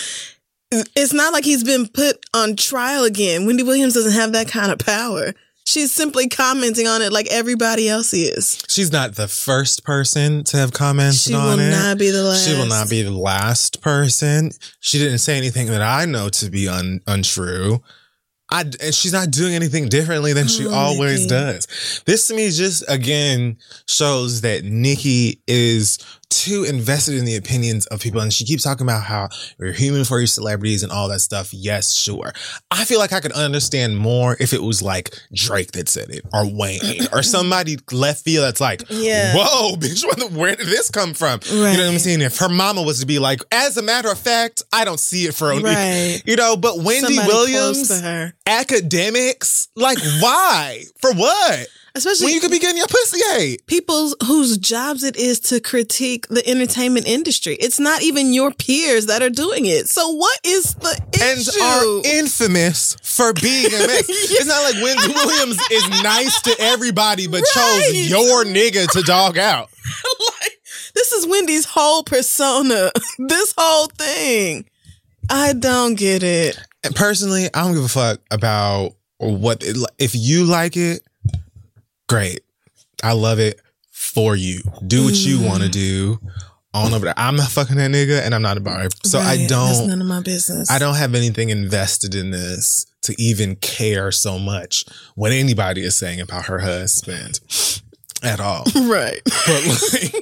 S2: it's not like he's been put on trial again. Wendy Williams doesn't have that kind of power. She's simply commenting on it like everybody else is.
S1: She's not the first person to have commented
S2: she
S1: on it.
S2: She will not be the last.
S1: She will not be the last person. She didn't say anything that I know to be un- untrue. I, and she's not doing anything differently than she oh, always Nikki. does. This to me just, again, shows that Nikki is too invested in the opinions of people. And she keeps talking about how you're human for your celebrities and all that stuff. Yes, sure. I feel like I could understand more if it was like Drake that said it or Wayne or somebody left field that's like, yeah. whoa, bitch, where did this come from? Right. You know what I'm saying? If her mama was to be like, as a matter of fact, I don't see it for a
S2: right.
S1: you know, but Wendy
S2: somebody
S1: Williams,
S2: close to her.
S1: Academics, like why? For what?
S2: Especially
S1: when you could be getting your pussy ate.
S2: People whose jobs it is to critique the entertainment industry. It's not even your peers that are doing it. So what is the issue?
S1: And are infamous for being a mess. Yeah. It's not like Wendy Williams is nice to everybody, but right. chose your nigga to dog out.
S2: Like, this is Wendy's whole persona. This whole thing. I don't get it.
S1: And personally, I don't give a fuck about what it, if you like it. Great. I love it for you. Do what mm. you want to do. On over there. I'm not fucking that nigga and I'm not a barb. So right. I don't.
S2: That's none of my business.
S1: I don't have anything invested in this to even care so much what anybody is saying about her husband at all.
S2: Right.
S1: But like.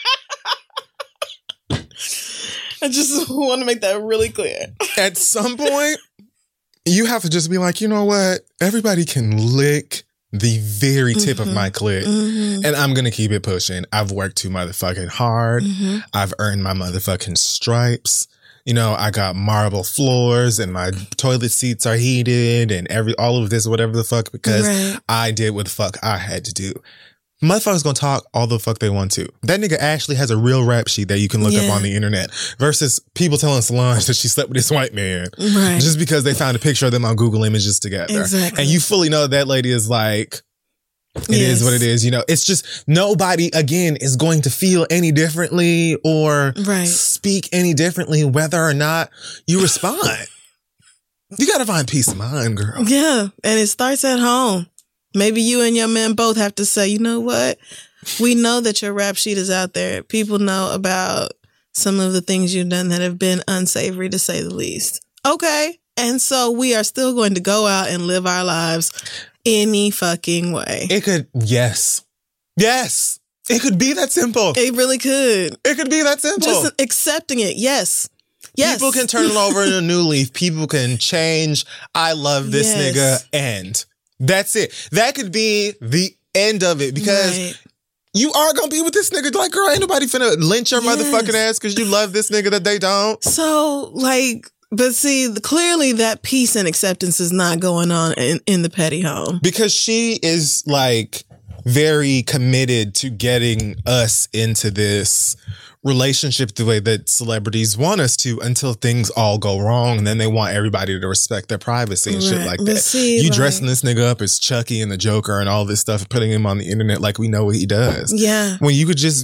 S2: I just want to make that really clear.
S1: At some point, you have to just be like, you know what? Everybody can lick the very tip mm-hmm. of my clit. Mm-hmm. And I'm going to keep it pushing. I've worked too motherfucking hard. Mm-hmm. I've earned my motherfucking stripes. You know, I got marble floors and my toilet seats are heated and every all of this, whatever the fuck, because right. I did what the fuck I had to do. Motherfuckers gonna talk all the fuck they want to. That nigga actually has a real rap sheet that you can look yeah. up on the internet versus people telling Solange that she slept with this white man
S2: right.
S1: just because they found a picture of them on Google Images together.
S2: Exactly.
S1: And you fully know that lady is like, it yes. is what it is. You know, it's just nobody, again, is going to feel any differently or
S2: right.
S1: speak any differently whether or not you respond. You gotta find peace of mind, girl.
S2: Yeah. And it starts at home. Maybe you and your man both have to say, you know what? We know that your rap sheet is out there. People know about some of the things you've done that have been unsavory, to say the least. Okay. And so we are still going to go out and live our lives any fucking way.
S1: It could, yes. Yes. It could be that simple.
S2: It really could.
S1: It could be that simple.
S2: Just accepting it. Yes. Yes.
S1: People can turn it over in a new leaf. People can change. I love this
S2: yes.
S1: nigga. And that's it. That could be the end of it because right. you are going to be with this nigga. Like, girl, ain't nobody finna lynch your yes. motherfucking ass because you love this nigga that they don't.
S2: So, like, but see, clearly that peace and acceptance is not going on in, in the petty home.
S1: Because she is, like, very committed to getting us into this relationship the way that celebrities want us to until things all go wrong. And then they want everybody to respect their privacy and right. shit like
S2: but
S1: that.
S2: See,
S1: you
S2: like,
S1: dressing this nigga up as Chucky and the Joker and all this stuff, putting him on the internet like we know what he does.
S2: Yeah.
S1: When you could just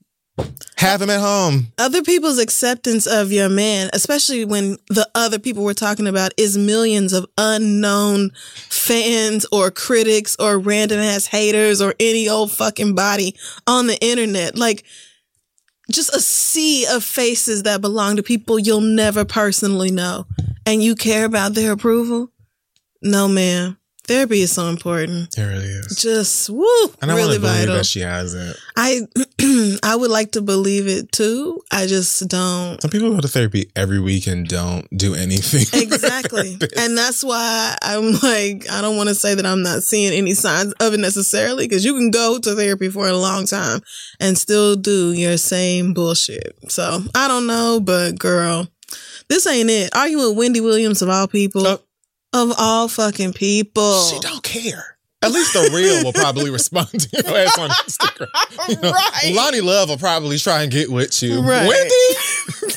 S1: have him at home.
S2: Other people's acceptance of your man, especially when the other people we're talking about is millions of unknown fans or critics or random ass haters or any old fucking body on the internet. Like, just a sea of faces that belong to people you'll never personally know. And you care about their approval? No, ma'am. Therapy is so important.
S1: It really is.
S2: Just, woo,
S1: and I
S2: really
S1: want to believe
S2: vital.
S1: that she has it.
S2: I, I would like to believe it too. I just don't.
S1: Some people go to therapy every week and don't do anything.
S2: Exactly. And that's why I'm like, I don't want to say that I'm not seeing any signs of it necessarily, because you can go to therapy for a long time and still do your same bullshit. So I don't know, but girl, this ain't it. Arguing with Wendy Williams of all people. Oh. Of all fucking people.
S1: She don't care. At least the real will probably respond to your ass on Instagram. You know,
S2: right.
S1: Lonnie Love will probably try and get with you.
S2: Right.
S1: Wendy?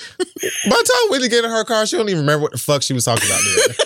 S1: By the time Wendy get in her car, she don't even remember what the fuck she was talking about today.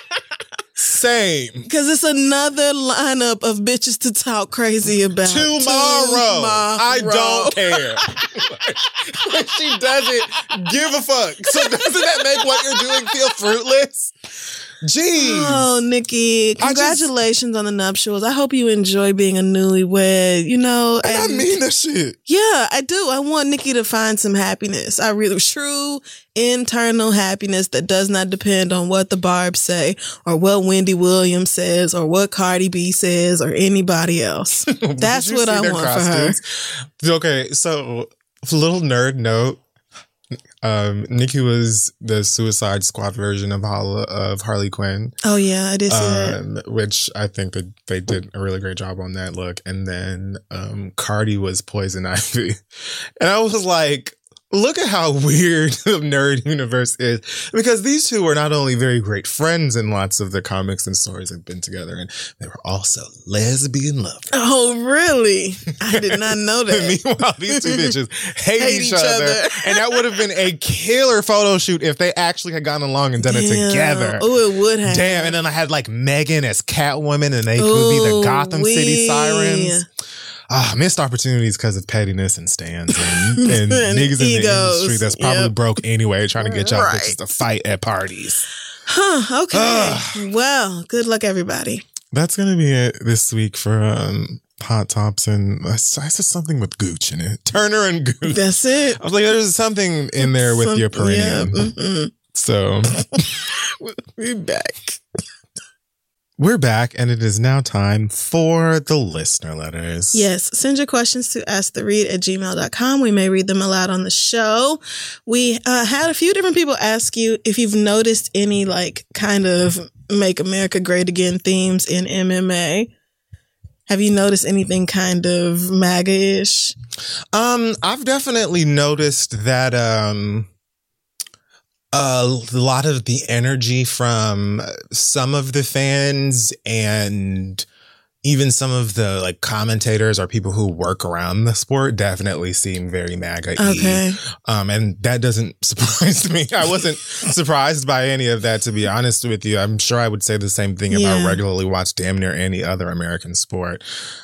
S1: Same.
S2: Because it's another lineup of bitches to talk crazy about.
S1: Tomorrow. Tomorrow. I don't care. Like, she doesn't give a fuck. So doesn't that make what you're doing feel fruitless? Jeez.
S2: Oh, Nikki, congratulations just, on the nuptials. I hope you enjoy being a newlywed, you know.
S1: And, and I mean that shit.
S2: Yeah, I do. I want Nikki to find some happiness. I really, true internal happiness that does not depend on what the Barbs say or what Wendy Williams says or what Cardi B says or anybody else. That's what I want costumes?
S1: for her. Okay, so a little nerd note. Um, Nikki was the Suicide Squad version of Harley, of Harley Quinn.
S2: Oh yeah, I did see
S1: um,
S2: that.
S1: Which I think that they did a really great job on that look. And then um, Cardi was Poison Ivy, and I was like, look at how weird the nerd universe is, because these two were not only very great friends in lots of the comics and stories they've been together in, they were also lesbian lovers.
S2: Oh, really? I did not know that.
S1: Meanwhile, these two bitches hate, hate each, each other. other. And that would have been a killer photo shoot if they actually had gotten along and done Damn. it together.
S2: Oh, it would have.
S1: Damn. And then I had like Megan as Catwoman, and they Ooh, could be the Gotham wee. City Sirens. Ah, missed opportunities because of pettiness and stands and, and, and niggas egos. in the industry that's probably yep. broke anyway, trying to get y'all right. bitches to fight at parties.
S2: Huh, okay. Uh, well, good luck, everybody.
S1: That's going to be it this week for um, Hot Tops. And I said something with Gooch in it. Turner and Gooch.
S2: That's it.
S1: I was like, there's something in there with Some, your perineum. Yeah, mm-hmm. So.
S2: We're back.
S1: We're back, and it is now time for the listener letters.
S2: Yes. Send your questions to ask the read at gmail dot com. We may read them aloud on the show. We uh, had a few different people ask you if you've noticed any, like, kind of Make America Great Again themes in M M A. Have you noticed anything kind of MAGA-ish?
S1: Um, I've definitely noticed that... Um, a lot of the energy from some of the fans and even some of the like commentators or people who work around the sport definitely seem very MAGA-y.
S2: Okay.
S1: Um, and that doesn't surprise me. I wasn't surprised by any of that, to be honest with you. I'm sure I would say the same thing if yeah. I regularly watched damn near any other American sport.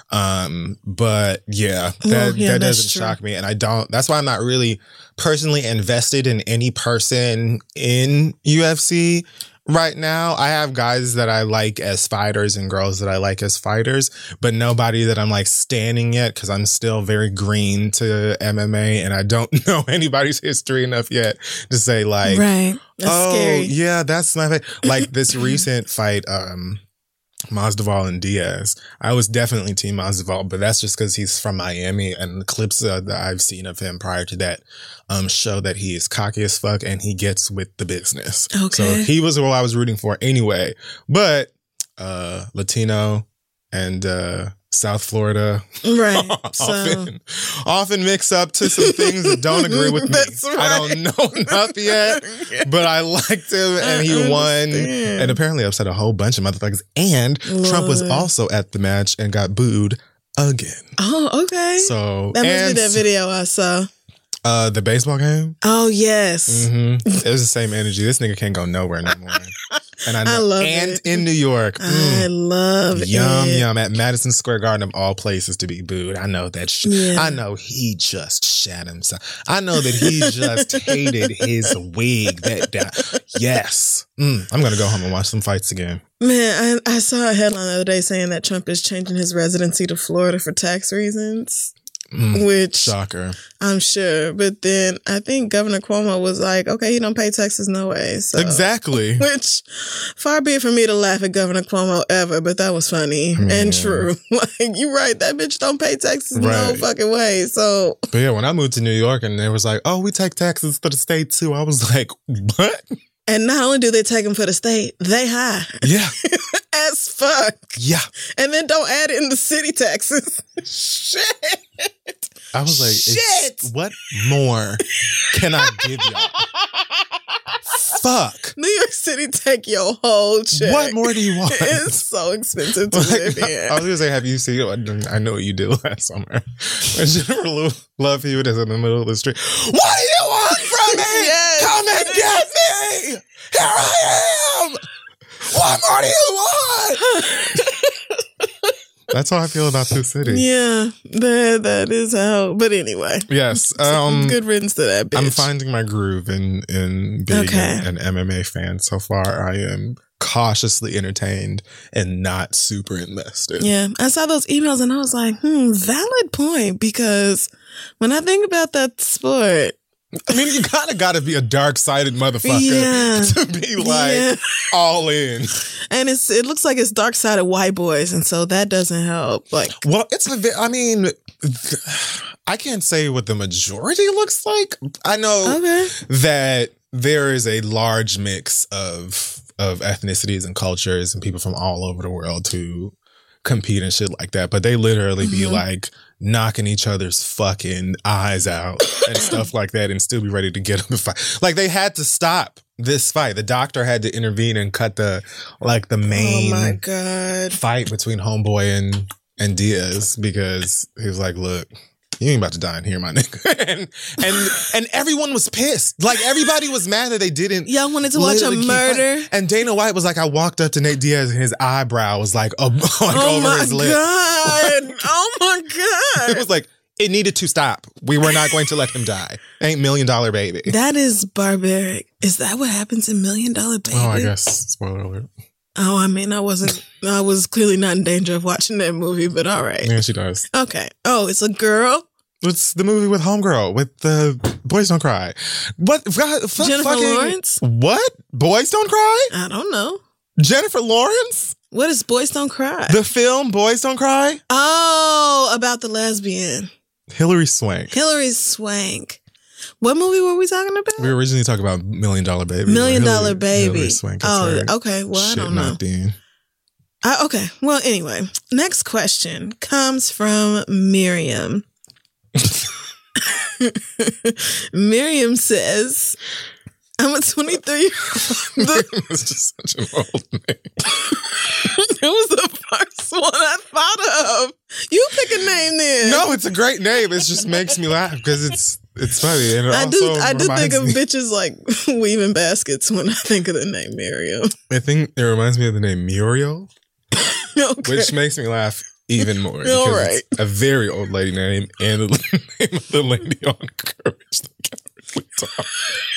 S1: Um, but yeah, that, well, yeah, that doesn't true. shock me. And I don't, that's why I'm not really personally invested in any person in U F C right now. I have guys that I like as fighters and girls that I like as fighters, but nobody that I'm like standing yet, because I'm still very green to M M A and I don't know anybody's history enough yet to say like,
S2: right. That's
S1: oh
S2: scary.
S1: yeah, that's my fight. Like this recent fight, um, Masvidal and Diaz. I was definitely team Masvidal, but that's just because he's from Miami, and the clips uh, that I've seen of him prior to that um, show that he is cocky as fuck and he gets with the business.
S2: Okay.
S1: So he was who I was rooting for anyway. But uh, Latino and uh, South Florida
S2: right.
S1: often, so. often mix up to some things that don't agree with me.
S2: That's right.
S1: I don't know enough yet, but I liked him and he won and apparently upset a whole bunch of motherfuckers. And Lord. Trump was also at the match and got booed again.
S2: Oh, okay.
S1: So
S2: that must be that video I saw.
S1: Uh, the baseball game?
S2: Oh, yes.
S1: Mm-hmm. It was the same energy. This nigga can't go nowhere no more. And I, know,
S2: I love
S1: and
S2: it.
S1: in New York. Mm,
S2: I love
S1: yum,
S2: it.
S1: Yum, yum. At Madison Square Garden of all places to be booed. I know that. Sh- yeah. I know he just shat himself. I know that he just hated his wig. That, that Yes. Mm, I'm going to go home and watch some fights again.
S2: Man, I, I saw a headline the other day saying that Trump is changing his residency to Florida for tax reasons. Mm, which
S1: shocker.
S2: I'm sure, but then I think Governor Cuomo was like, "Okay, he don't pay taxes, no way." So,
S1: exactly.
S2: Which, far be it from me to laugh at Governor Cuomo ever, but that was funny mm. and true. Like you're right, that bitch don't pay taxes, right. no fucking way. So,
S1: but yeah, when I moved to New York and they was like, "Oh, we take taxes for the state too," I was like, "What?"
S2: And not only do they take them for the state, they high.
S1: Yeah.
S2: As fuck.
S1: Yeah.
S2: And then don't add in the city taxes. Shit.
S1: I was like,
S2: shit.
S1: What more can I give y'all? Fuck.
S2: New York City take your whole check.
S1: What more do you want?
S2: It's so expensive to like, live in.
S1: I was going to say, have you seen it? I know what you did last summer. When Jennifer Love Hewitt is in the middle of the street. What do you want from me?
S2: Yes.
S1: Come and get me. Here I am. What more do you want? That's how I feel about Two Cities.
S2: Yeah, that that is how. But anyway,
S1: yes, um,
S2: good riddance to that bitch.
S1: I'm finding my groove in in being okay. an, an M M A fan. So far, I am cautiously entertained and not super invested.
S2: Yeah, I saw those emails and I was like, hmm, valid point. Because when I think about that sport.
S1: I mean, you kind of got to be a dark-sided motherfucker
S2: yeah.
S1: to be like yeah. all in.
S2: And it's it looks like it's dark-sided white boys, and so that doesn't help. Like,
S1: well, it's a. I mean, I can't say what the majority looks like. I know
S2: okay.
S1: that there is a large mix of of ethnicities and cultures and people from all over the world who compete and shit like that, but they literally
S2: Mm-hmm.
S1: be like knocking each other's fucking eyes out and stuff like that and still be ready to get them to fight. Like they had to stop this fight. The doctor had to intervene and cut the like the main
S2: oh my God.
S1: fight between Homeboy and and Diaz because he was like, look, you ain't about to die in here, my nigga. and, and and everyone was pissed. Like everybody was mad that they didn't.
S2: Y'all wanted to watch a
S1: literally keep
S2: murder?
S1: fighting. And Dana White was like, I walked up to Nate Diaz and his eyebrow was like, uh, like
S2: oh
S1: over
S2: my
S1: his lip.
S2: God. Oh my God.
S1: It was like, it needed to stop. We were not going to let him die. Ain't Million Dollar Baby.
S2: That is barbaric. Is that what happens in Million Dollar Baby?
S1: Oh, I guess. Spoiler alert.
S2: Oh, I mean, I wasn't, I was clearly not in danger of watching that movie, but all right.
S1: Yeah, she does.
S2: Okay. Oh, it's a girl?
S1: It's the movie with Homegirl, with the Boys Don't Cry. What? God, f-
S2: Jennifer
S1: fucking,
S2: Lawrence?
S1: What? Boys Don't Cry?
S2: I don't know.
S1: Jennifer Lawrence?
S2: What is Boys Don't Cry?
S1: The film Boys Don't Cry?
S2: Oh, about the lesbian.
S1: Hilary Swank.
S2: Hilary Swank. What movie were we talking about?
S1: We were originally talking about Million Dollar Baby.
S2: Million
S1: Hilary,
S2: Dollar Baby.
S1: Hilary Swank is
S2: Oh,
S1: her
S2: okay. Well, I
S1: shit
S2: don't know.
S1: knocked in.
S2: I, okay. Well, anyway, next question comes from Miriam. Miriam says, I'm a twenty-three.
S1: It's just such an old name.
S2: It was the first one I thought of. You pick a name then.
S1: No, it's a great name. It just makes me laugh because it's it's funny. And it
S2: I
S1: also
S2: do. I do think of
S1: reminds me-
S2: bitches like weaving baskets when I think of the name Miriam.
S1: I think it reminds me of the name Muriel,
S2: Okay.
S1: which makes me laugh even more.
S2: All
S1: because
S2: right.
S1: It's a very old lady name and the name of the lady on Courage the Cowardly Dog.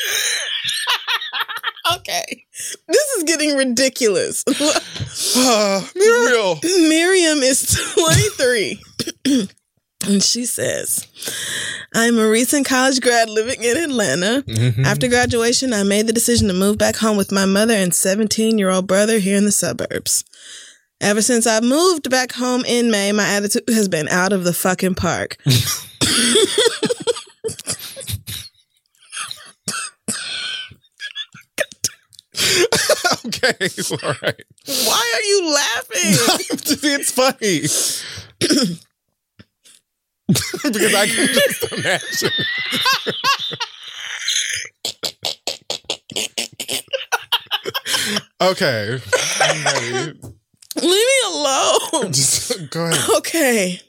S2: Okay. This is getting ridiculous.
S1: Uh, Muriel.
S2: Miriam is twenty-three. And she says, I'm a recent college grad living in Atlanta.
S1: Mm-hmm.
S2: After graduation, I made the decision to move back home with my mother and seventeen-year-old brother here in the suburbs. Ever since I moved back home in May, my attitude has been out of the fucking park.
S1: Okay, all right.
S2: Why are you laughing?
S1: It's funny. Because I can just imagine. Okay. I'm ready.
S2: Leave me alone.
S1: Just go ahead.
S2: Okay.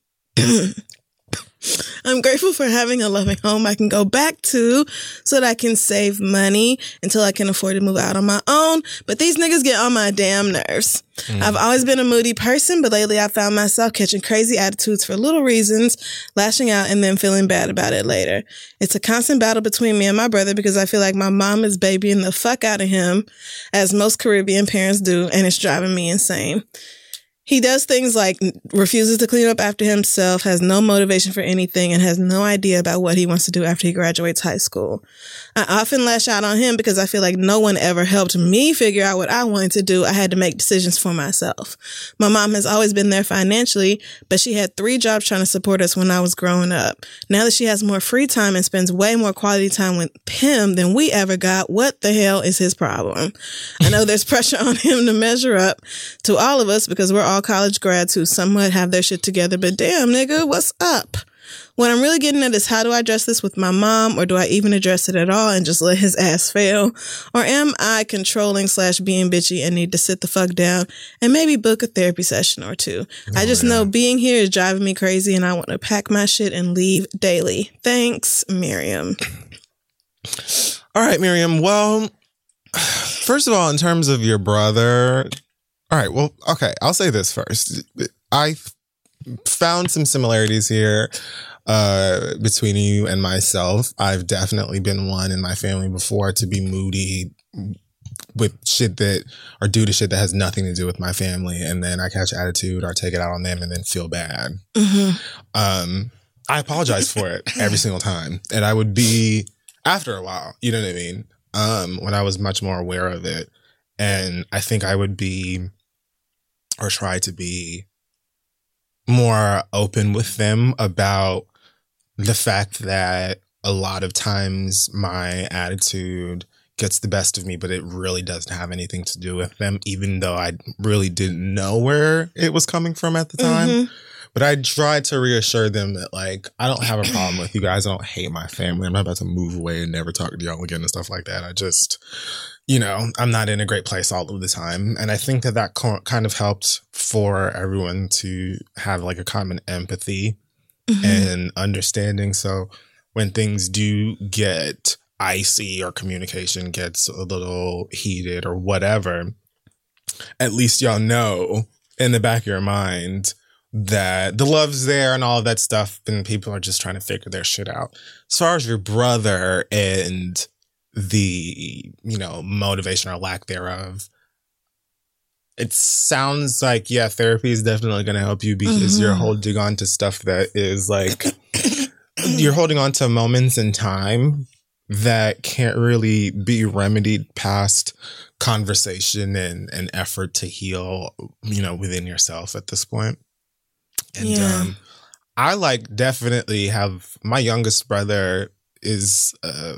S2: I'm grateful for having a loving home I can go back to so that I can save money until I can afford to move out on my own. But these niggas get on my damn nerves. Mm. I've always been a moody person, but lately I found myself catching crazy attitudes for little reasons, lashing out, and then feeling bad about it later. It's a constant battle between me and my brother because I feel like my mom is babying the fuck out of him, as most Caribbean parents do, and it's driving me insane. He does things like refuses to clean up after himself, has no motivation for anything, and has no idea about what he wants to do after he graduates high school. I often lash out on him because I feel like no one ever helped me figure out what I wanted to do. I had to make decisions for myself. My mom has always been there financially, but she had three jobs trying to support us when I was growing up. Now that she has more free time and spends way more quality time with him than we ever got, what the hell is his problem? I know there's pressure on him to measure up to all of us because we're all college grads who somewhat have their shit together, but damn, nigga, what's up? What I'm really getting at is, how do I address this with my mom, or do I even address it at all and just let his ass fail? Or am I controlling slash being bitchy and need to sit the fuck down and maybe book a therapy session or two? Oh, I just yeah. know being here is driving me crazy and I want to pack my shit and leave daily. Thanks, Miriam.
S1: All right, Miriam. Well, first of all, in terms of your brother, all right, well, okay, I'll say this first. I found some similarities here uh, between you and myself. I've definitely been one in my family before to be moody with shit that, or due to shit that has nothing to do with my family. And then I catch attitude or take it out on them and then feel bad. Mm-hmm. Um, I apologize for it every single time. And I would be, after a while, you know what I mean? Um, when I was much more aware of it. And I think I would be, or try to be, more open with them about the fact that a lot of times my attitude gets the best of me, but it really doesn't have anything to do with them, even though I really didn't know where it was coming from at the time. Mm-hmm. But I tried to reassure them that, like, I don't have a problem with you guys. I don't hate my family. I'm not about to move away and never talk to y'all again and stuff like that. I just, you know, I'm not in a great place all of the time. And I think that that co- kind of helped for everyone to have, like, a common empathy mm-hmm. and understanding. So when things do get icy or communication gets a little heated or whatever, at least y'all know in the back of your mind that the love's there and all of that stuff, and people are just trying to figure their shit out. As far as your brother and the, you know, motivation or lack thereof, it sounds like, yeah, therapy is definitely going to help you because mm-hmm. you're holding on to stuff that is like, you're holding on to moments in time that can't really be remedied past conversation and, and effort to heal, you know, within yourself at this point. And yeah. um, I like definitely have my youngest brother is uh,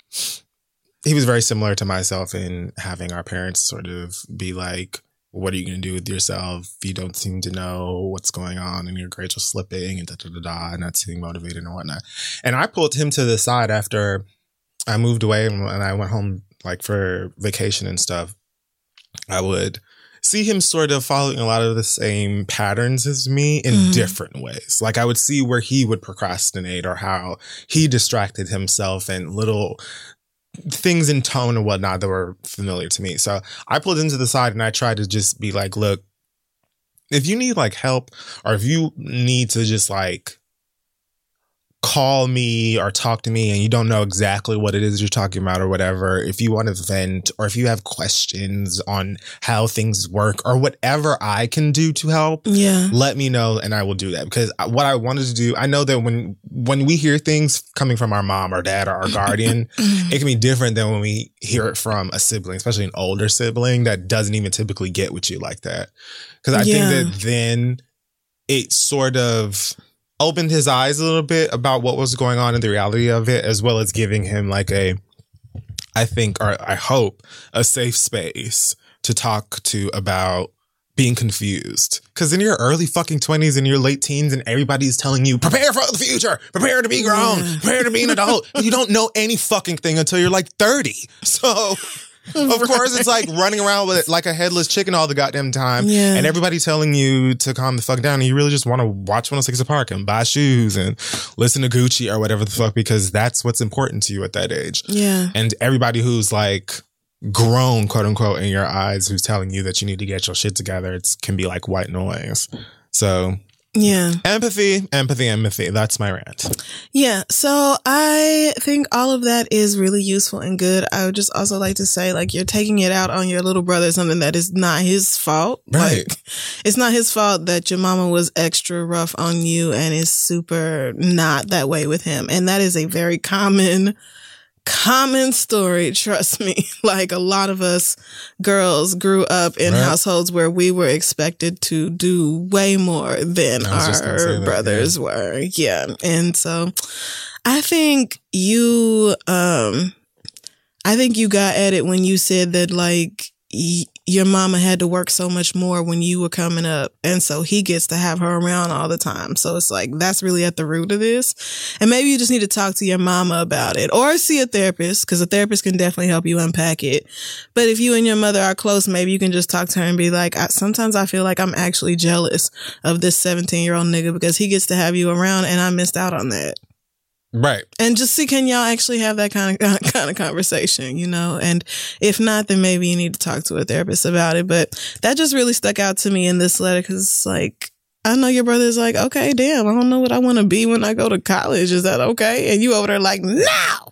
S1: he was very similar to myself in having our parents sort of be like, what are you going to do with yourself? You don't seem to know what's going on and your grades are slipping and da da da da and not seeming motivated and whatnot. And I pulled him to the side after I moved away and I went home like for vacation and stuff. I would see him sort of following a lot of the same patterns as me in mm-hmm. different ways. Like I would see where he would procrastinate or how he distracted himself and little things in tone and whatnot that were familiar to me. So I pulled him to the side and I tried to just be like, look, if you need like help or if you need to just like call me or talk to me and you don't know exactly what it is you're talking about or whatever, if you want to vent or if you have questions on how things work or whatever I can do to help,
S2: yeah,
S1: let me know and I will do that. Because what I wanted to do, I know that when when we hear things coming from our mom or dad or our guardian, it can be different than when we hear it from a sibling, especially an older sibling that doesn't even typically get with you like that. Because I yeah. think that then it sort of opened his eyes a little bit about what was going on in the reality of it, as well as giving him like a, I think, or I hope, a safe space to talk to about being confused. Because in your early fucking twenties and your late teens and everybody's telling you, prepare for the future, prepare to be grown, yeah. prepare to be an adult. You don't know any fucking thing until you're like thirty. So of right. course, it's like running around with like a headless chicken all the goddamn time.
S2: Yeah.
S1: And everybody telling you to calm the fuck down. And you really just want to watch one oh six Park and buy shoes and listen to Gucci or whatever the fuck, because that's what's important to you at that age.
S2: Yeah.
S1: And everybody who's like grown, quote unquote, in your eyes, who's telling you that you need to get your shit together, it can be like white noise. So
S2: yeah.
S1: Empathy, empathy, empathy. That's my rant.
S2: Yeah. So I think all of that is really useful and good. I would just also like to say, like, you're taking it out on your little brother, something that is not his fault.
S1: Right.
S2: Like, it's not his fault that your mama was extra rough on you and is super not that way with him. And that is a very common Common story, trust me. Like a lot of us girls grew up in right. households where we were expected to do way more than our brothers that, yeah. were. Yeah. And so I think you, um, I think you got at it when you said that like y- your mama had to work so much more when you were coming up. And so he gets to have her around all the time. So it's like, that's really at the root of this. And maybe you just need to talk to your mama about it or see a therapist, because a therapist can definitely help you unpack it. But if you and your mother are close, maybe you can just talk to her and be like, I, sometimes I feel like I'm actually jealous of this seventeen year old nigga because he gets to have you around and I missed out on that.
S1: Right.
S2: And just see, can y'all actually have that kind of kind of conversation, you know? And if not, then maybe you need to talk to a therapist about it. But that just really stuck out to me in this letter because it's like, I know your brother's like, okay, damn, I don't know what I want to be when I go to college. Is that okay? And you over there like, no!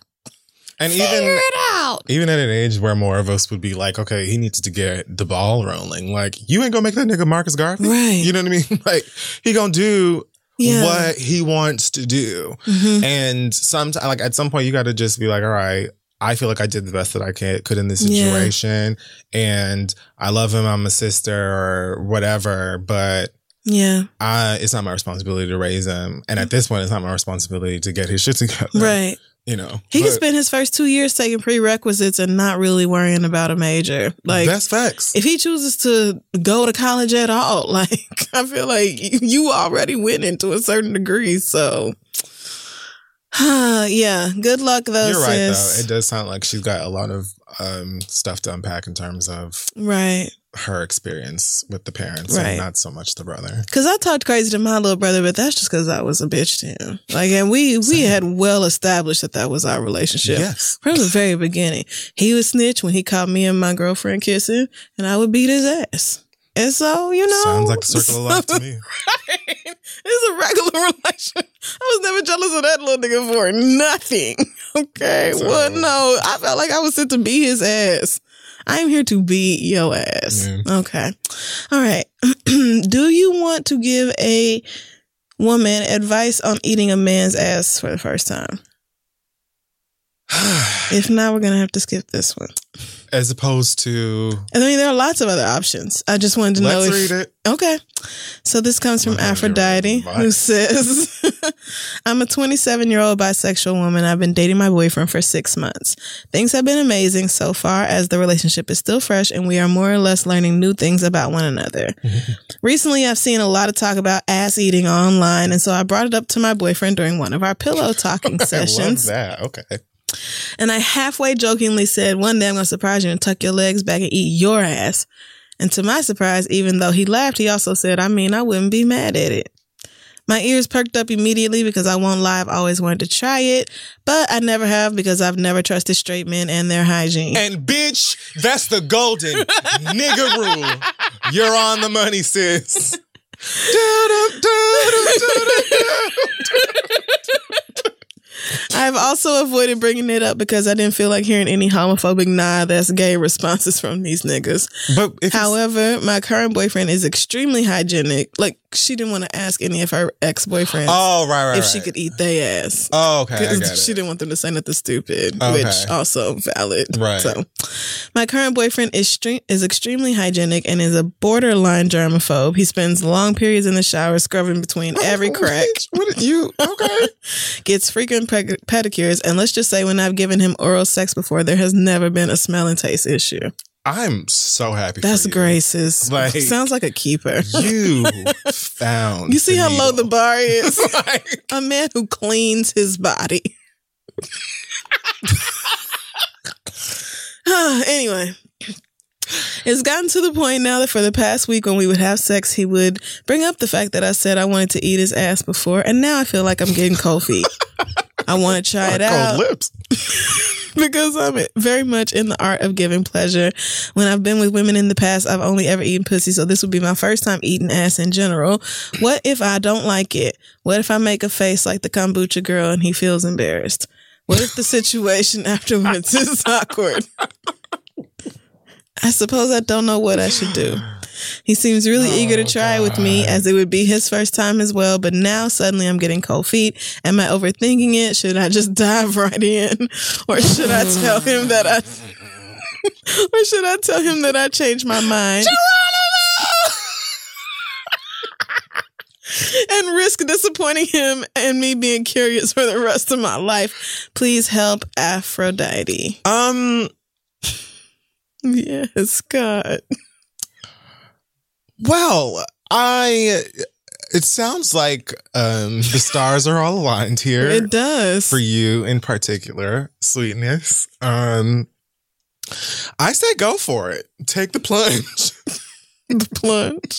S1: And
S2: Figure
S1: even,
S2: it out.
S1: Even at an age where more of us would be like, okay, he needs to get the ball rolling. Like, you ain't gonna make that nigga Marcus Garvey.
S2: Right.
S1: You know what I mean? Like, he gonna do
S2: Yeah.
S1: what he wants to do.
S2: Mm-hmm.
S1: And sometimes, like, at some point, you got to just be like, all right, I feel like I did the best that I can, could in this situation. Yeah. And I love him. I'm a sister or whatever. But
S2: yeah,
S1: I, it's not my responsibility to raise him. And at this point, it's not my responsibility to get his shit together.
S2: Right.
S1: You know,
S2: he could spend his first two years taking prerequisites and not really worrying about a major. Like,
S1: that's facts.
S2: If he chooses to go to college at all, like, I feel like you already went into a certain degree. So, yeah, good luck though.
S1: You're right,
S2: sis.
S1: though. It does sound like she's got a lot of um, stuff to unpack in terms of
S2: right.
S1: her experience with the parents,
S2: right.
S1: and not so much the brother.
S2: Because I talked crazy to my little brother, but that's just because I was a bitch to him. Like, and we we had well established that that was our relationship.
S1: Yes,
S2: from the very beginning. He would snitch when he caught me and my girlfriend kissing, and I would beat his ass. And so, you know,
S1: sounds like the circle of life to me.
S2: Right? It's a regular relationship. I was never jealous of that little nigga for nothing. Okay, so, well, no, I felt like I was sent to beat his ass. I'm here to beat your ass. Yeah. Okay. All right. Do you want to give a woman advice on eating a man's ass for the first time? If not, we're going to have to skip this one.
S1: As opposed to...
S2: I mean, there are lots of other options. I just wanted to know
S1: Let's
S2: if...
S1: read it.
S2: Okay. So this comes from Aphrodite, who says, I'm a twenty-seven-year-old bisexual woman. I've been dating my boyfriend for six months. Things have been amazing so far as the relationship is still fresh and we are more or less learning new things about one another. Recently, I've seen a lot of talk about ass eating online, and so I brought it up to my boyfriend during one of our pillow talking sessions.
S1: I love that. Okay.
S2: And I halfway jokingly said, one day I'm going to surprise you and tuck your legs back and eat your ass. And to my surprise, even though he laughed, he also said, I mean, I wouldn't be mad at it. My ears perked up immediately because I won't lie, I've always wanted to try it, but I never have because I've never trusted straight men and their hygiene.
S1: And bitch, that's the golden nigga rule. You're on the money, sis.
S2: I've also avoided bringing it up because I didn't feel like hearing any homophobic nah, that's gay responses from these niggas. But however, my current boyfriend is extremely hygienic. Like, she didn't want to ask any of her ex-boyfriends
S1: oh, right, right,
S2: if
S1: right.
S2: she could eat their ass.
S1: Oh, okay. I got
S2: she
S1: it.
S2: didn't want them to say nothing stupid,
S1: okay.
S2: which also valid.
S1: Right.
S2: So, my current boyfriend is stre- is extremely hygienic and is a borderline germaphobe. He spends long periods in the shower scrubbing between every crack.
S1: What are you? Okay.
S2: Gets frequent pe- pedicures, and let's just say when I've given him oral sex before, there has never been a smell and taste issue.
S1: I'm so happy
S2: That's
S1: for you.
S2: Grace's. Like, sounds like a keeper.
S1: You found
S2: You see how
S1: needle.
S2: low the bar is?
S1: Like,
S2: a man who cleans his body. Anyway. It's gotten to the point now that for the past week when we would have sex, he would bring up the fact that I said I wanted to eat his ass before, and now I feel like I'm getting cold feet. I want to try it
S1: cold
S2: out.
S1: Cold lips.
S2: Because I'm very much in the art of giving pleasure. When I've been with women in the past, I've only ever eaten pussy, so this would be my first time eating ass in general. What if I don't like it? What if I make a face like the kombucha girl and he feels embarrassed? What if the situation afterwards is awkward? I suppose I don't know what I should do. He seems really oh, eager to try God. with me as it would be his first time as well. But now suddenly I'm getting cold feet. Am I overthinking it? Should I just dive right in? Or should I tell him that I, or should I tell him that I changed my mind? And risk disappointing him and me being curious for the rest of my life. Please help, Aphrodite.
S1: Um,
S2: yes, God.
S1: Well, I, it sounds like um, the stars are all aligned here.
S2: It does.
S1: For you in particular, sweetness. Um, I say go for it. Take the plunge.
S2: The plunge.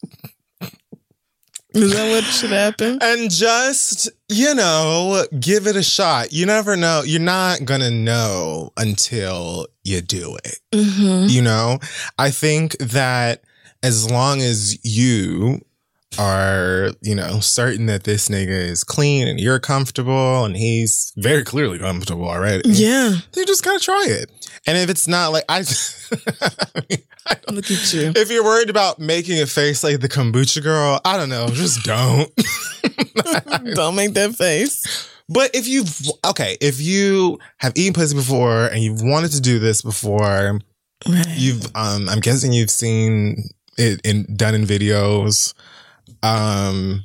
S2: Is that what should happen?
S1: And just, you know, give it a shot. You never know. You're not going to know until you do it.
S2: Mm-hmm.
S1: You know, I think that as long as you are, you know, certain that this nigga is clean and you're comfortable and he's very clearly comfortable already.
S2: Yeah.
S1: You just gotta try it. And if it's not like, I, I, mean, I
S2: look at you.
S1: If you're worried about making a face like the kombucha girl, I don't know, just don't.
S2: Don't make that face.
S1: But if you've, okay, if you have eaten pussy before and you've wanted to do this before,
S2: right.
S1: you've, um, I'm guessing you've seen it in done in videos, um,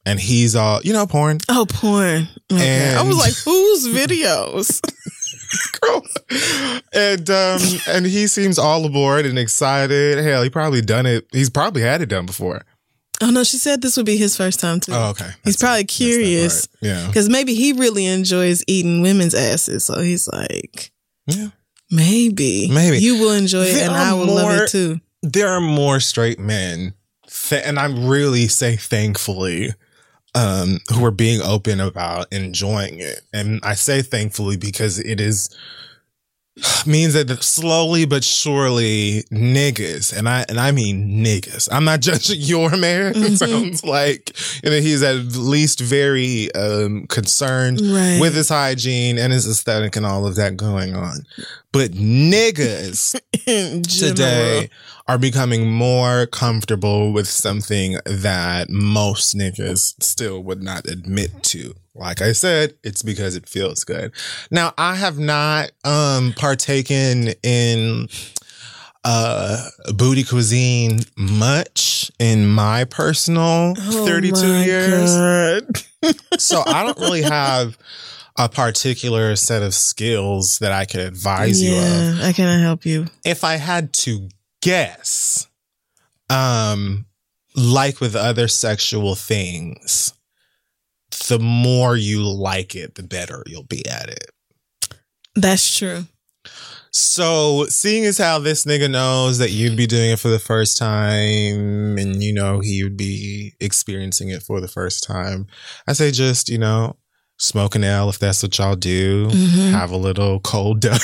S1: And he's all, you know, porn.
S2: Oh, porn. Okay. And I was like, whose videos?
S1: Girl. And um, and he seems all aboard and excited. Hell, he probably done it. He's probably had it done before.
S2: Oh, no, she said this would be his first time, too.
S1: Oh, okay.
S2: He's
S1: That's
S2: probably
S1: that,
S2: curious.
S1: Yeah.
S2: Because maybe he really enjoys eating women's asses. So he's like,
S1: yeah,
S2: maybe.
S1: Maybe.
S2: You will enjoy it
S1: there
S2: and I will
S1: more,
S2: love it, too.
S1: There are more straight men, th- and I really say thankfully, um, who are being open about enjoying it. And I say thankfully because it is means that slowly but surely niggas, and I and I mean niggas. I'm not judging your man. Mm-hmm. It sounds like, you know, he's at least very um, concerned
S2: right.
S1: with his hygiene and his aesthetic and all of that going on. But niggas today are becoming more comfortable with something that most niggas still would not admit to. Like I said, it's because it feels good. Now, I have not um, partaken in uh, booty cuisine much in my personal oh thirty-two my years. So I don't really have a particular set of skills that I could advise
S2: yeah,
S1: you of.
S2: I cannot help you.
S1: If I had to guess, um, like with other sexual things, the more you like it, the better you'll be at it.
S2: That's true.
S1: So seeing as how this nigga knows that you'd be doing it for the first time and, you know, he would be experiencing it for the first time, I say just, you know, smoke an L if that's what y'all do. Mm-hmm. Have a little cold duck.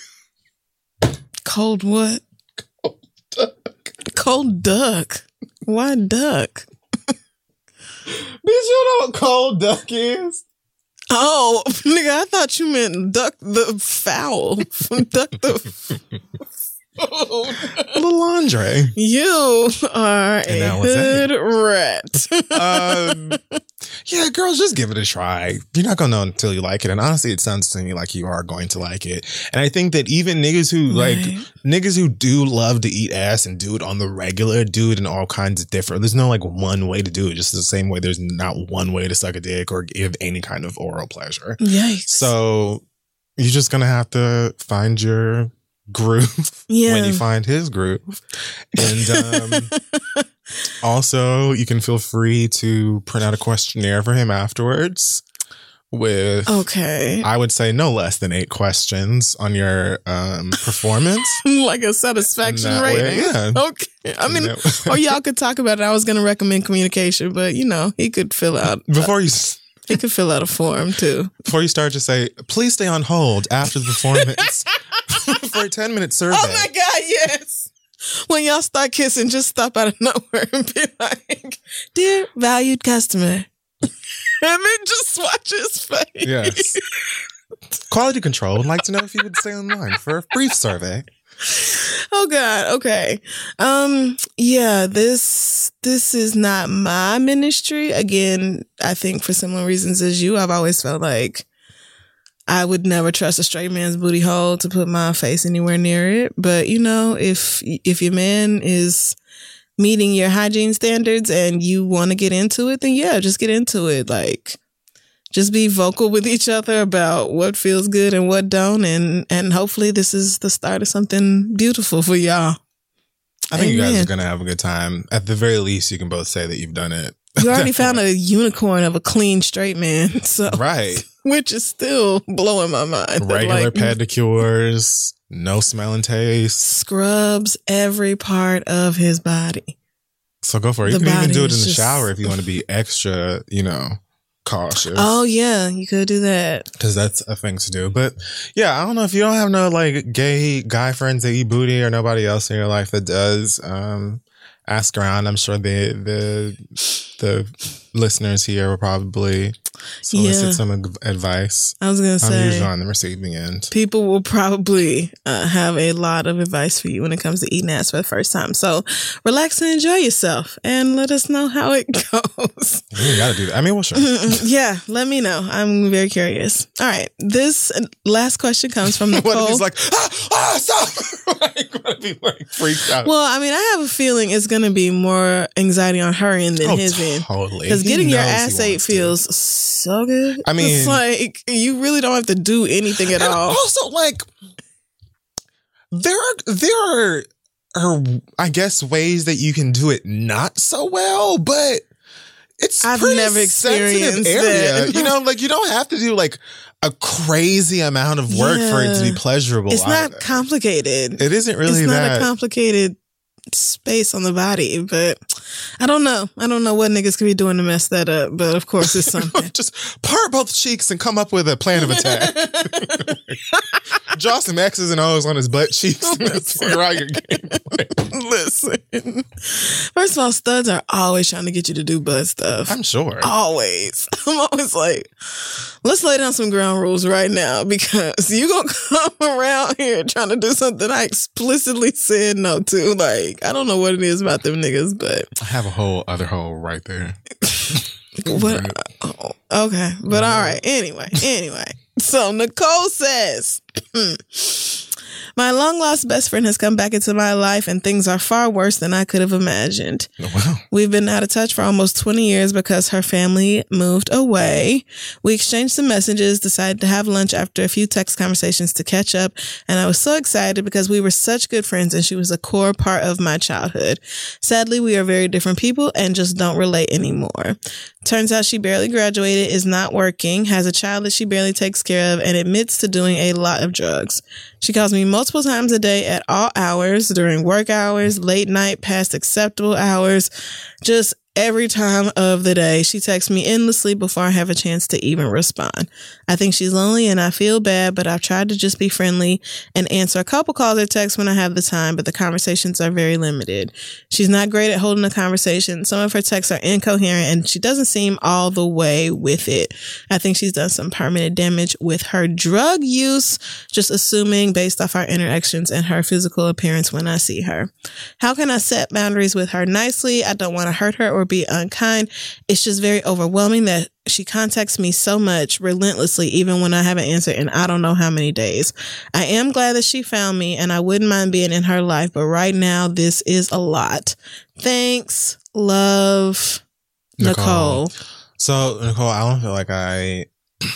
S2: Cold what?
S1: Cold duck.
S2: Cold duck. Why duck?
S1: Bitch, you know what cold duck is?
S2: Oh, nigga, I thought you meant duck the fowl. Duck the
S1: Little Andre.
S2: You are and a hood rat.
S1: um, yeah, girls, just give it a try. You're not going to know until you like it. And honestly, it sounds to me like you are going to like it. And I think that even niggas who right. like, niggas who do love to eat ass and do it on the regular, do it in all kinds of different, there's no like one way to do it. Just the same way there's not one way to suck a dick or give any kind of oral pleasure.
S2: Yikes.
S1: So you're just going to have to find your groove yeah. when you find his groove. And um also you can feel free to print out a questionnaire for him afterwards with
S2: okay
S1: I would say no less than eight questions on your um performance.
S2: Like a satisfaction rating.
S1: Yeah.
S2: Okay. I mean, or y'all could talk about it. I was gonna recommend communication, but you know, he could fill out
S1: before you
S2: he could fill out a form too.
S1: Before you start, just say, please stay on hold after the performance for a ten minute survey.
S2: Oh my God, yes. When y'all start kissing, just stop out of nowhere and be like, dear valued customer. And then just watch his face.
S1: Yes. Quality control would like to know if you would stay online for a brief survey.
S2: Oh God. Okay. Um, yeah, this, this is not my ministry. Again, I think for similar reasons as you, I've always felt like I would never trust a straight man's booty hole to put my face anywhere near it. But you know, if, if your man is meeting your hygiene standards and you want to get into it, then yeah, just get into it. Like, just be vocal with each other about what feels good and what don't. And, and hopefully this is the start of something beautiful for y'all.
S1: I think Amen. You guys are going to have a good time. At the very least, you can both say that you've done it.
S2: You already found a unicorn of a clean straight man. So,
S1: right.
S2: Which is still blowing my mind.
S1: Regular
S2: like,
S1: pedicures, no smell and taste.
S2: Scrubs every part of his body.
S1: So go for it. The you can even do it in the just... shower if you want to be extra, you know, cautious.
S2: Oh yeah, you could do that
S1: because that's a thing to do. But yeah, I don't know if you don't have no like gay guy friends that eat booty or nobody else in your life that does. Um, ask around. I'm sure the the the listeners here will probably solicit
S2: yeah.
S1: some ad- advice.
S2: I was going to say.
S1: I'm usually on the receiving end.
S2: People will probably uh, have a lot of advice for you when it comes to eating ass for the first time. So relax and enjoy yourself and let us know how it goes.
S1: You gotta do that. I mean, well, sure.
S2: Yeah, let me know. I'm very curious. All right. This last question comes from Nicole.
S1: What if he's like, ah, ah, stop! Like, what if he like freaks out?
S2: Well, I mean, I have a feeling it's going to be more anxiety on her end than
S1: oh,
S2: his end.
S1: Totally.
S2: Because getting your ass ate feels to. so good.
S1: I mean,
S2: it's like you really don't have to do anything at all.
S1: Also, like, there are, there are, are, I guess, ways that you can do it not so well, but it's
S2: I've
S1: pretty
S2: never experienced
S1: area.
S2: it.
S1: You know, like, you don't have to do like a crazy amount of work yeah. for it to be pleasurable.
S2: It's not
S1: either.
S2: complicated.
S1: It isn't really
S2: It's
S1: that.
S2: not a complicated space on the body, but I don't know. I don't know what niggas could be doing to mess that up, but of course it's something.
S1: Just part both cheeks and come up with a plan of attack. Draw some X's and O's on his butt cheeks and figure out your game plan.
S2: Listen. First of all, studs are always trying to get you to do butt stuff.
S1: I'm sure.
S2: Always. I'm always like, let's lay down some ground rules right now because you gonna come around here trying to do something I explicitly said no to. Like, I don't know what it is about them niggas, but
S1: I have a whole other hole right there.
S2: What? Oh, okay. But all right. Anyway, anyway. So Nicole says, my long lost best friend has come back into my life and things are far worse than I could have imagined.
S1: Oh, wow.
S2: We've been out of touch for almost twenty years because her family moved away. We exchanged some messages, decided to have lunch after a few text conversations to catch up. And I was so excited because we were such good friends and she was a core part of my childhood. Sadly, we are very different people and just don't relate anymore. Turns out she barely graduated, is not working, has a child that she barely takes care of, and admits to doing a lot of drugs. She calls me multiple times a day at all hours, during work hours, late night, past acceptable hours, just every time of the day. She texts me endlessly before I have a chance to even respond. I think she's lonely and I feel bad, but I've tried to just be friendly and answer a couple calls or texts when I have the time, but the conversations are very limited. She's not great at holding a conversation. Some of her texts are incoherent and she doesn't seem all the way with it. I think she's done some permanent damage with her drug use, just assuming based off our interactions and her physical appearance when I see her. How can I set boundaries with her nicely? I don't want to hurt her or be unkind. It's just very overwhelming that she contacts me so much relentlessly, even when I haven't answered in I don't know how many days. I am glad that she found me and I wouldn't mind being in her life, but right now this is a lot. Thanks. Love, Nicole. Nicole.
S1: So, Nicole, I don't feel like I...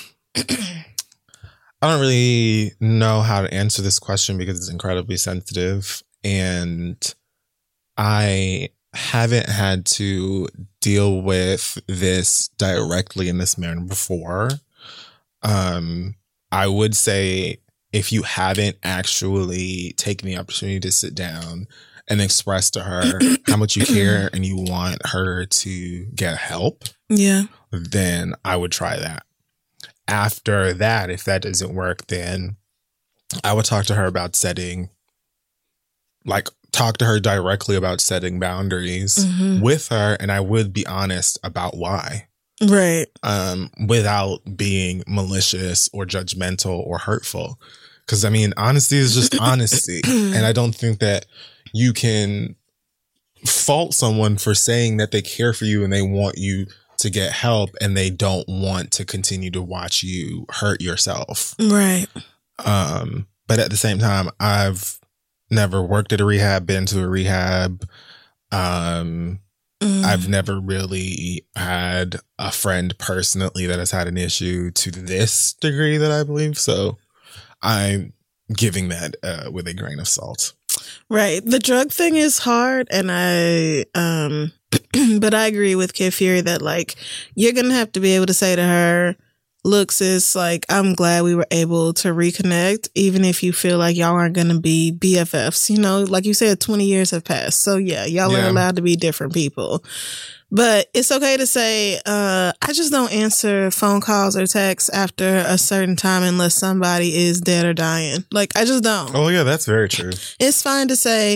S1: I don't really know how to answer this question because it's incredibly sensitive and I haven't had to deal with this directly in this manner before. Um, I would say if you haven't actually taken the opportunity to sit down and express to her how much you care and you want her to get help,
S2: yeah,
S1: then I would try that. After that, if that doesn't work, then I would talk to her about setting, like, talk to her directly about setting boundaries mm-hmm. with her. And I would be honest about why.
S2: Right.
S1: Um, without being malicious or judgmental or hurtful. Because, I mean, honesty is just honesty. And I don't think that you can fault someone for saying that they care for you and they want you to get help and they don't want to continue to watch you hurt yourself.
S2: Right.
S1: Um, but at the same time, I've never worked at a rehab, been to a rehab. Um, mm. I've never really had a friend personally that has had an issue to this degree that I believe. So I'm giving that uh, with a grain of salt.
S2: Right. The drug thing is hard. And I, um, but I agree with Kid Fury that, like, you're going to have to be able to say to her, look, sis, like, I'm glad we were able to reconnect, even if you feel like y'all aren't going to be B F Fs. You know, like you said, twenty years have passed. So, yeah, y'all yeah. are allowed to be different people. But it's okay to say, uh, I just don't answer phone calls or texts after a certain time unless somebody is dead or dying. Like, I just don't.
S1: Oh, yeah, that's very true.
S2: It's fine to say,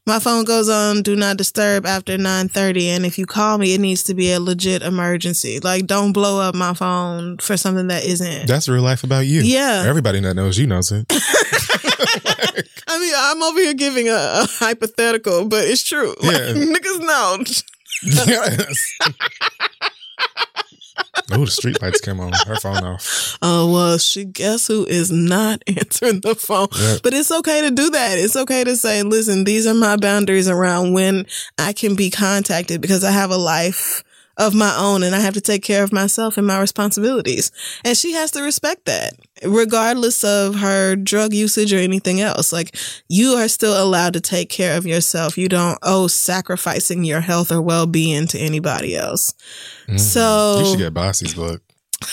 S2: My phone goes on do not disturb after nine thirty, and if you call me, it needs to be a legit emergency. Like, don't blow up my phone for something that isn't.
S1: That's real life about you.
S2: Yeah.
S1: Everybody that knows you knows it.
S2: I mean, I'm over here giving a, a hypothetical, but it's true. Like,
S1: Yeah.
S2: niggas know.
S1: Yes. Oh, the street lights came on. Her phone off.
S2: Oh, well, she guess who is not answering the phone.
S1: Yep.
S2: But it's okay to do that. It's okay to say, listen, these are my boundaries around when I can be contacted because I have a life of my own and I have to take care of myself and my responsibilities. And she has to respect that, regardless of her drug usage or anything else. Like, you are still allowed to take care of yourself. You don't owe sacrificing your health or well-being to anybody else.
S1: Mm-hmm.
S2: So
S1: you should get Bossy's book.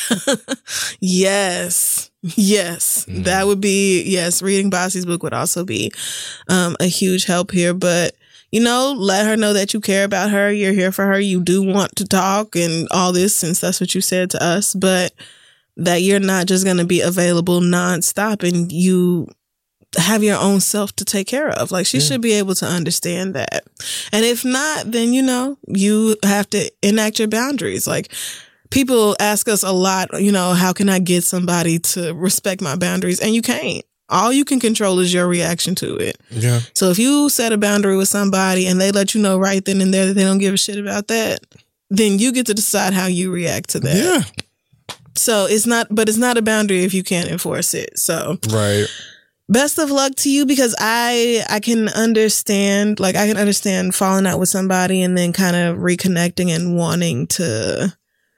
S2: Yes. Yes. Mm-hmm. That would be, yes, reading Bossy's book would also be um, a huge help here. But, you know, let her know that you care about her. You're here for her. You do want to talk and all this, since that's what you said to us, but that you're not just going to be available nonstop, and you have your own self to take care of. Like, she yeah. should be able to understand that. And if not, then, you know, you have to enact your boundaries. Like, people ask us a lot, you know, how can I get somebody to respect my boundaries? And you can't. All you can control is your reaction to it.
S1: Yeah.
S2: So if you set a boundary with somebody and they let you know right then and there that they don't give a shit about that, then you get to decide how you react to that.
S1: Yeah.
S2: So it's not, but it's not a boundary if you can't enforce it. So
S1: right.
S2: Best of luck to you, because I I can understand, like I can understand falling out with somebody and then kind of reconnecting and wanting to,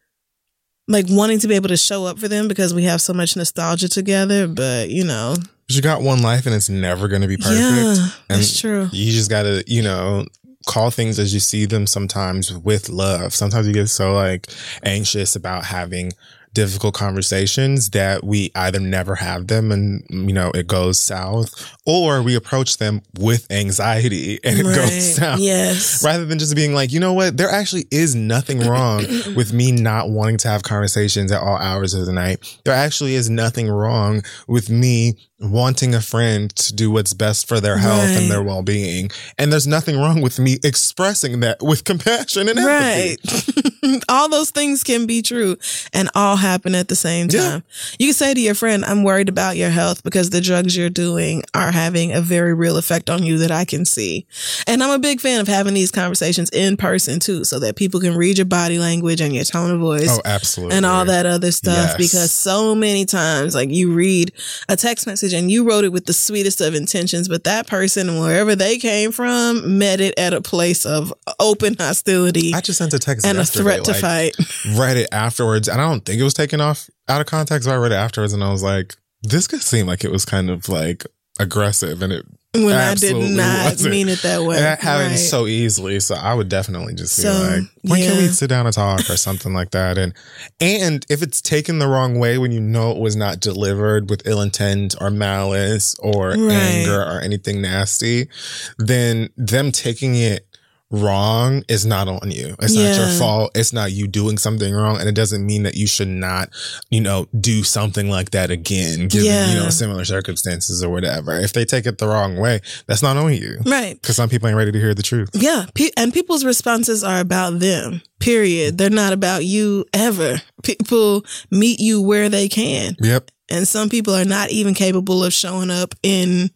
S2: like wanting to be able to show up for them because we have so much nostalgia together. But you know,
S1: you got one life and it's never going to be perfect.
S2: Yeah,
S1: and
S2: that's true.
S1: You just got to, you know, call things as you see them sometimes with love. Sometimes you get so like anxious about having difficult conversations that we either never have them and, you know, it goes south, or we approach them with anxiety and it right. goes south.
S2: Yes.
S1: Rather than just being like, you know what, there actually is nothing wrong with me not wanting to have conversations at all hours of the night. There actually is nothing wrong with me wanting a friend to do what's best for their health right. and their well-being. And there's nothing wrong with me expressing that with compassion and empathy.
S2: Right. All those things can be true and all happen at the same time. Yeah. You can say to your friend, I'm worried about your health because the drugs you're doing are having a very real effect on you that I can see. And I'm a big fan of having these conversations in person too, so that people can read your body language and your tone of voice.
S1: Oh, absolutely.
S2: And all that other stuff.
S1: Yes.
S2: Because so many times, like you read a text message and you wrote it with the sweetest of intentions, but that person, wherever they came from, met it at a place of open hostility.
S1: I just sent a text
S2: and a threat to
S1: like,
S2: fight.
S1: Read it afterwards, and I don't think it was taken off out of context, but I read it afterwards and I was like, this could seem like it was kind of like aggressive, and it
S2: when I did not
S1: wasn't.
S2: mean it that way.
S1: And that happens
S2: right.
S1: so easily. So I would definitely just be
S2: so,
S1: like, when
S2: yeah.
S1: can we sit down and talk or something like that? And and if it's taken the wrong way, when you know it was not delivered with ill intent or malice or
S2: right.
S1: anger or anything nasty, then them taking it wrong is not on you. It's
S2: yeah.
S1: not your fault. It's not you doing something wrong. And it doesn't mean that you should not, you know, do something like that again, given,
S2: yeah.
S1: you know, similar circumstances or whatever. If they take it the wrong way, that's not on you.
S2: Right.
S1: Because some people ain't ready to hear the truth.
S2: Yeah. And people's responses are about them, period. They're not about you ever. People meet you where they can.
S1: Yep.
S2: And some people are not even capable of showing up in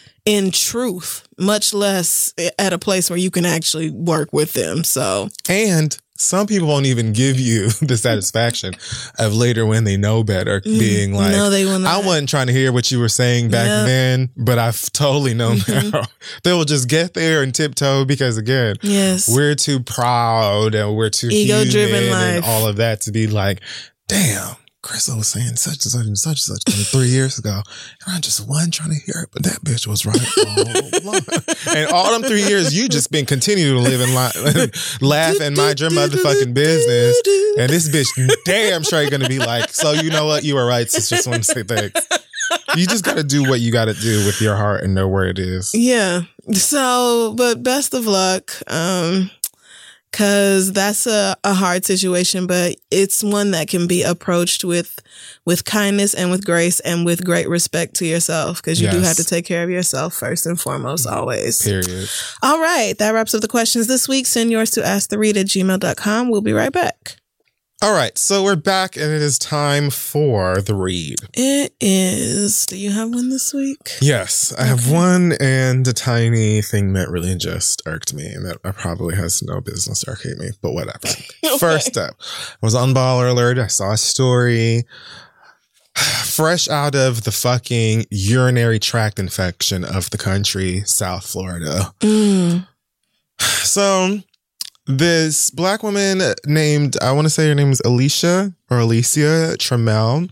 S2: in truth, much less at a place where you can actually work with them. So,
S1: and some people won't even give you the satisfaction of later when they know better being like,
S2: no, they will not.
S1: I wasn't trying to hear what you were saying back yep. then, but I've totally known
S2: mm-hmm.
S1: now. They will just get there and tiptoe because again,
S2: yes.
S1: we're too proud and we're too ego-driven and all of that to be like, damn. Crystal was saying such and such and such and such and three years ago, and I just wasn't trying to hear it, but that bitch was right all along. And all them three years, you just been continuing to live and li- laugh and mind your motherfucking business, and this bitch damn straight gonna be like, so you know what, you were right. So just want to say thanks. You just got to do what you got to do with your heart and know where it is.
S2: Yeah. So, but best of luck. Um, because that's a, a hard situation, but it's one that can be approached with with kindness and with grace and with great respect to yourself, because you yes. do have to take care of yourself first and foremost, always.
S1: Period.
S2: All right. That wraps up the questions this week. Send yours to ask the read at gmail dot com. We'll be right back.
S1: All right, so we're back and it is time for the read.
S2: It is. Do you have one this week?
S1: Yes, I okay. have one and a tiny thing that really just irked me and that probably has no business irking me, but whatever. Okay. First up, I was on Baller Alert. I saw a story fresh out of the fucking urinary tract infection of the country, South Florida.
S2: Mm.
S1: So... this black woman named, I want to say her name is Alicia or Alicia Trammell,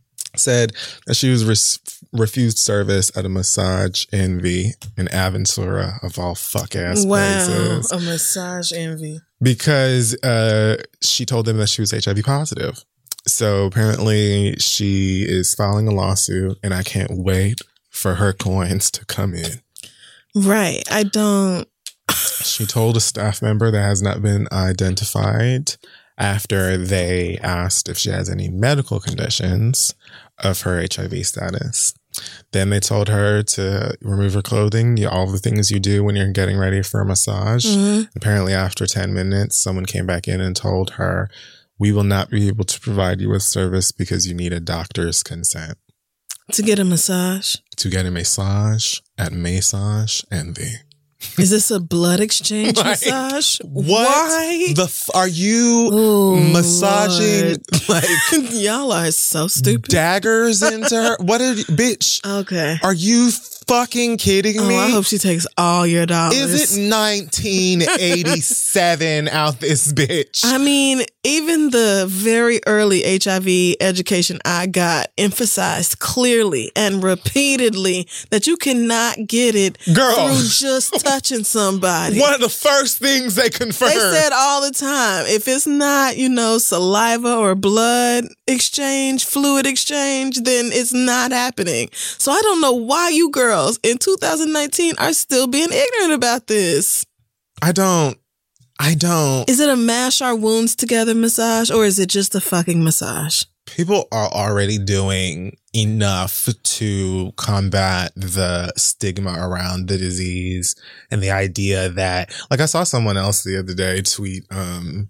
S1: said that she was re- refused service at a Massage Envy in Aventura, of all fuck ass
S2: wow,
S1: places.
S2: A Massage Envy.
S1: Because uh, she told them that she was H I V positive. So apparently she is filing a lawsuit and I can't wait for her coins to come in.
S2: Right. I don't.
S1: She told a staff member that has not been identified after they asked if she has any medical conditions of her H I V status. Then they told her to remove her clothing, all the things you do when you're getting ready for a massage. Mm-hmm. Apparently after ten minutes, someone came back in and told her, we will not be able to provide you with service because you need a doctor's consent.
S2: To get a massage?
S1: To get a massage at Massage Envy.
S2: Is this a blood exchange like, massage?
S1: What Why? the f- are you Ooh, massaging? Lord. Like
S2: y'all are so stupid.
S1: Daggers into her. What are you, bitch?
S2: Okay.
S1: Are you fucking kidding
S2: oh,
S1: me?
S2: I hope she takes all your dollars.
S1: Is it nineteen eighty-seven out this bitch?
S2: I mean, even the very early H I V education I got emphasized clearly and repeatedly that you cannot get it
S1: Girl.
S2: through just touching somebody.
S1: One of the first things they confirmed.
S2: They said all the time, if it's not, you know, saliva or blood exchange, fluid exchange, then it's not happening. So I don't know why you girls in two thousand nineteen are still being ignorant about this.
S1: I don't. I don't.
S2: Is it a mash our wounds together massage or is it just a fucking massage?
S1: People are already doing enough to combat the stigma around the disease and the idea that, like, I saw someone else the other day tweet um,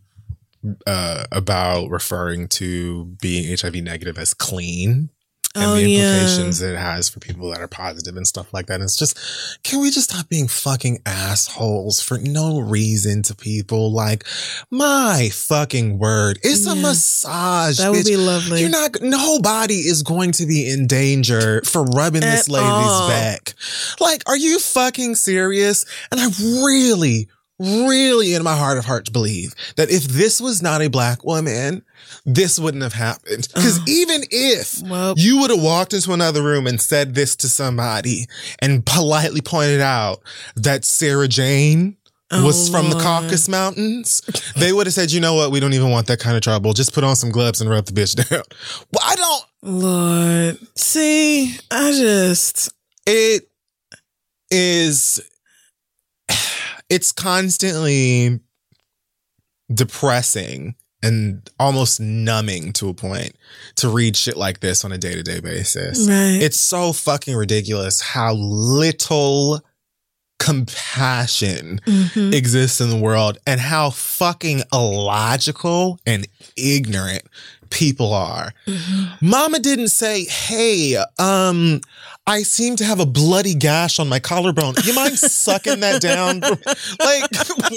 S1: uh, about referring to being H I V negative as clean. And
S2: oh,
S1: the implications
S2: yeah.
S1: it has for people that are positive and stuff like that. And it's just, can we just stop being fucking assholes for no reason to people? Like, my fucking word. It's yeah. a massage.
S2: That
S1: bitch.
S2: would be lovely.
S1: You're not, nobody is going to be in danger for rubbing
S2: At
S1: this lady's
S2: all.
S1: back. Like, are you fucking serious? And I really, really in my heart of hearts believe that if this was not a black woman, this wouldn't have happened. Because oh. even if
S2: well,
S1: you would have walked into another room and said this to somebody and politely pointed out that Sarah Jane oh, was from
S2: Lord.
S1: the Caucasus Mountains, they would have said, you know what? We don't even want that kind of trouble. Just put on some gloves and rub the bitch down. Well, I don't.
S2: Lord. See, I just.
S1: It is. It's constantly depressing and almost numbing to a point to read shit like this on a day-to-day basis.
S2: Right.
S1: It's so fucking ridiculous how little compassion mm-hmm. exists in the world and how fucking illogical and ignorant people are. Mm-hmm. Mama didn't say, hey, um, I seem to have a bloody gash on my collarbone. You mind sucking that down? Like,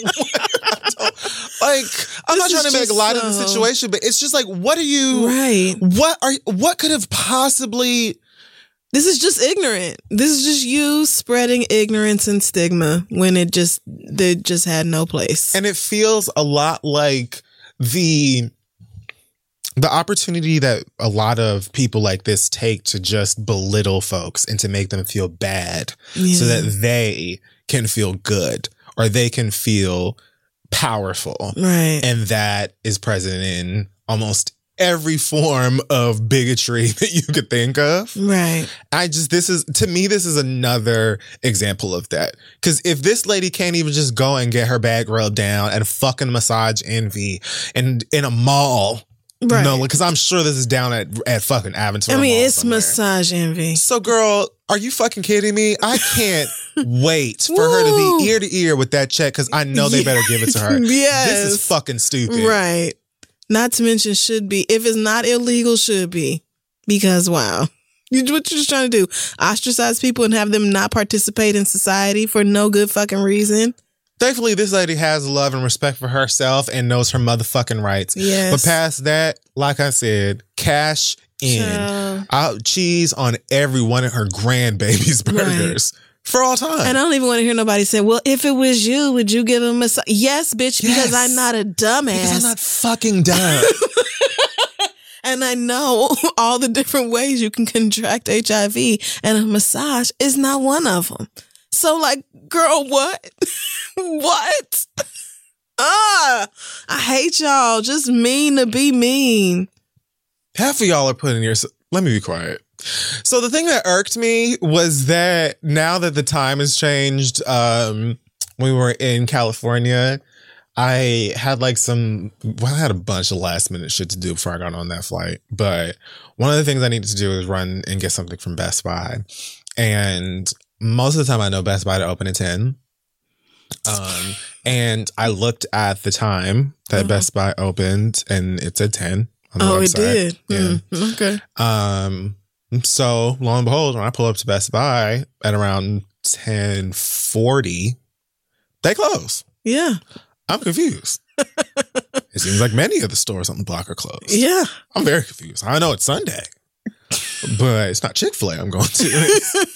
S1: like I'm not trying to make light so... of the situation, but it's just like, what are you,
S2: right?
S1: What are, what could have possibly...
S2: This is just ignorant. This is just you spreading ignorance and stigma when it just, they just had no place.
S1: And it feels a lot like the... The opportunity that a lot of people like this take to just belittle folks and to make them feel bad yeah. so that they can feel good or they can feel powerful.
S2: Right.
S1: And that is present in almost every form of bigotry that you could think of.
S2: Right.
S1: I just, this is, to me, this is another example of that. Because if this lady can't even just go and get her bag rubbed down at a fucking Massage Envy and in a mall. Right. No, because I'm sure this is down at, at fucking Aventura.
S2: I mean, it's
S1: somewhere.
S2: Massage Envy.
S1: So, girl, are you fucking kidding me? I can't wait for her to be ear to ear with that check because I know they better give it to her.
S2: Yes.
S1: This is fucking stupid.
S2: Right. Not to mention should be. If it's not illegal, should be. Because, wow. You, what you're just trying to do? Ostracize people and have them not participate in society for no good fucking reason?
S1: Thankfully, this lady has love and respect for herself and knows her motherfucking rights.
S2: Yes.
S1: But past that, like I said, cash in. Uh, Out cheese on every one of her grandbaby's burgers. Right. For all time.
S2: And I don't even want to hear nobody say, well, if it was you, would you give him a... Yes, bitch, yes. Because I'm not a dumbass.
S1: Because I'm not fucking dumb.
S2: And I know all the different ways you can contract H I V, and a massage is not one of them. So, like, girl, what? What? Ah, I hate y'all. Just mean to be mean.
S1: Half of y'all are putting your... Let me be quiet. So the thing that irked me was that now that the time has changed, um, when we were in California, I had like some, well, I had a bunch of last minute shit to do before I got on that flight. But one of the things I needed to do is run and get something from Best Buy. And most of the time I know Best Buy to open at ten. Um, and I looked at the time that uh-huh. Best Buy opened and it said ten on the
S2: oh,
S1: website.
S2: it did?
S1: Yeah.
S2: Mm, okay.
S1: Um, so lo and behold, when I pull up to Best Buy at around ten forty, they close.
S2: Yeah.
S1: I'm confused. It seems like many of the stores on the block are closed.
S2: Yeah.
S1: I'm very confused. I know it's Sunday, but it's not Chick-fil-A I'm going to.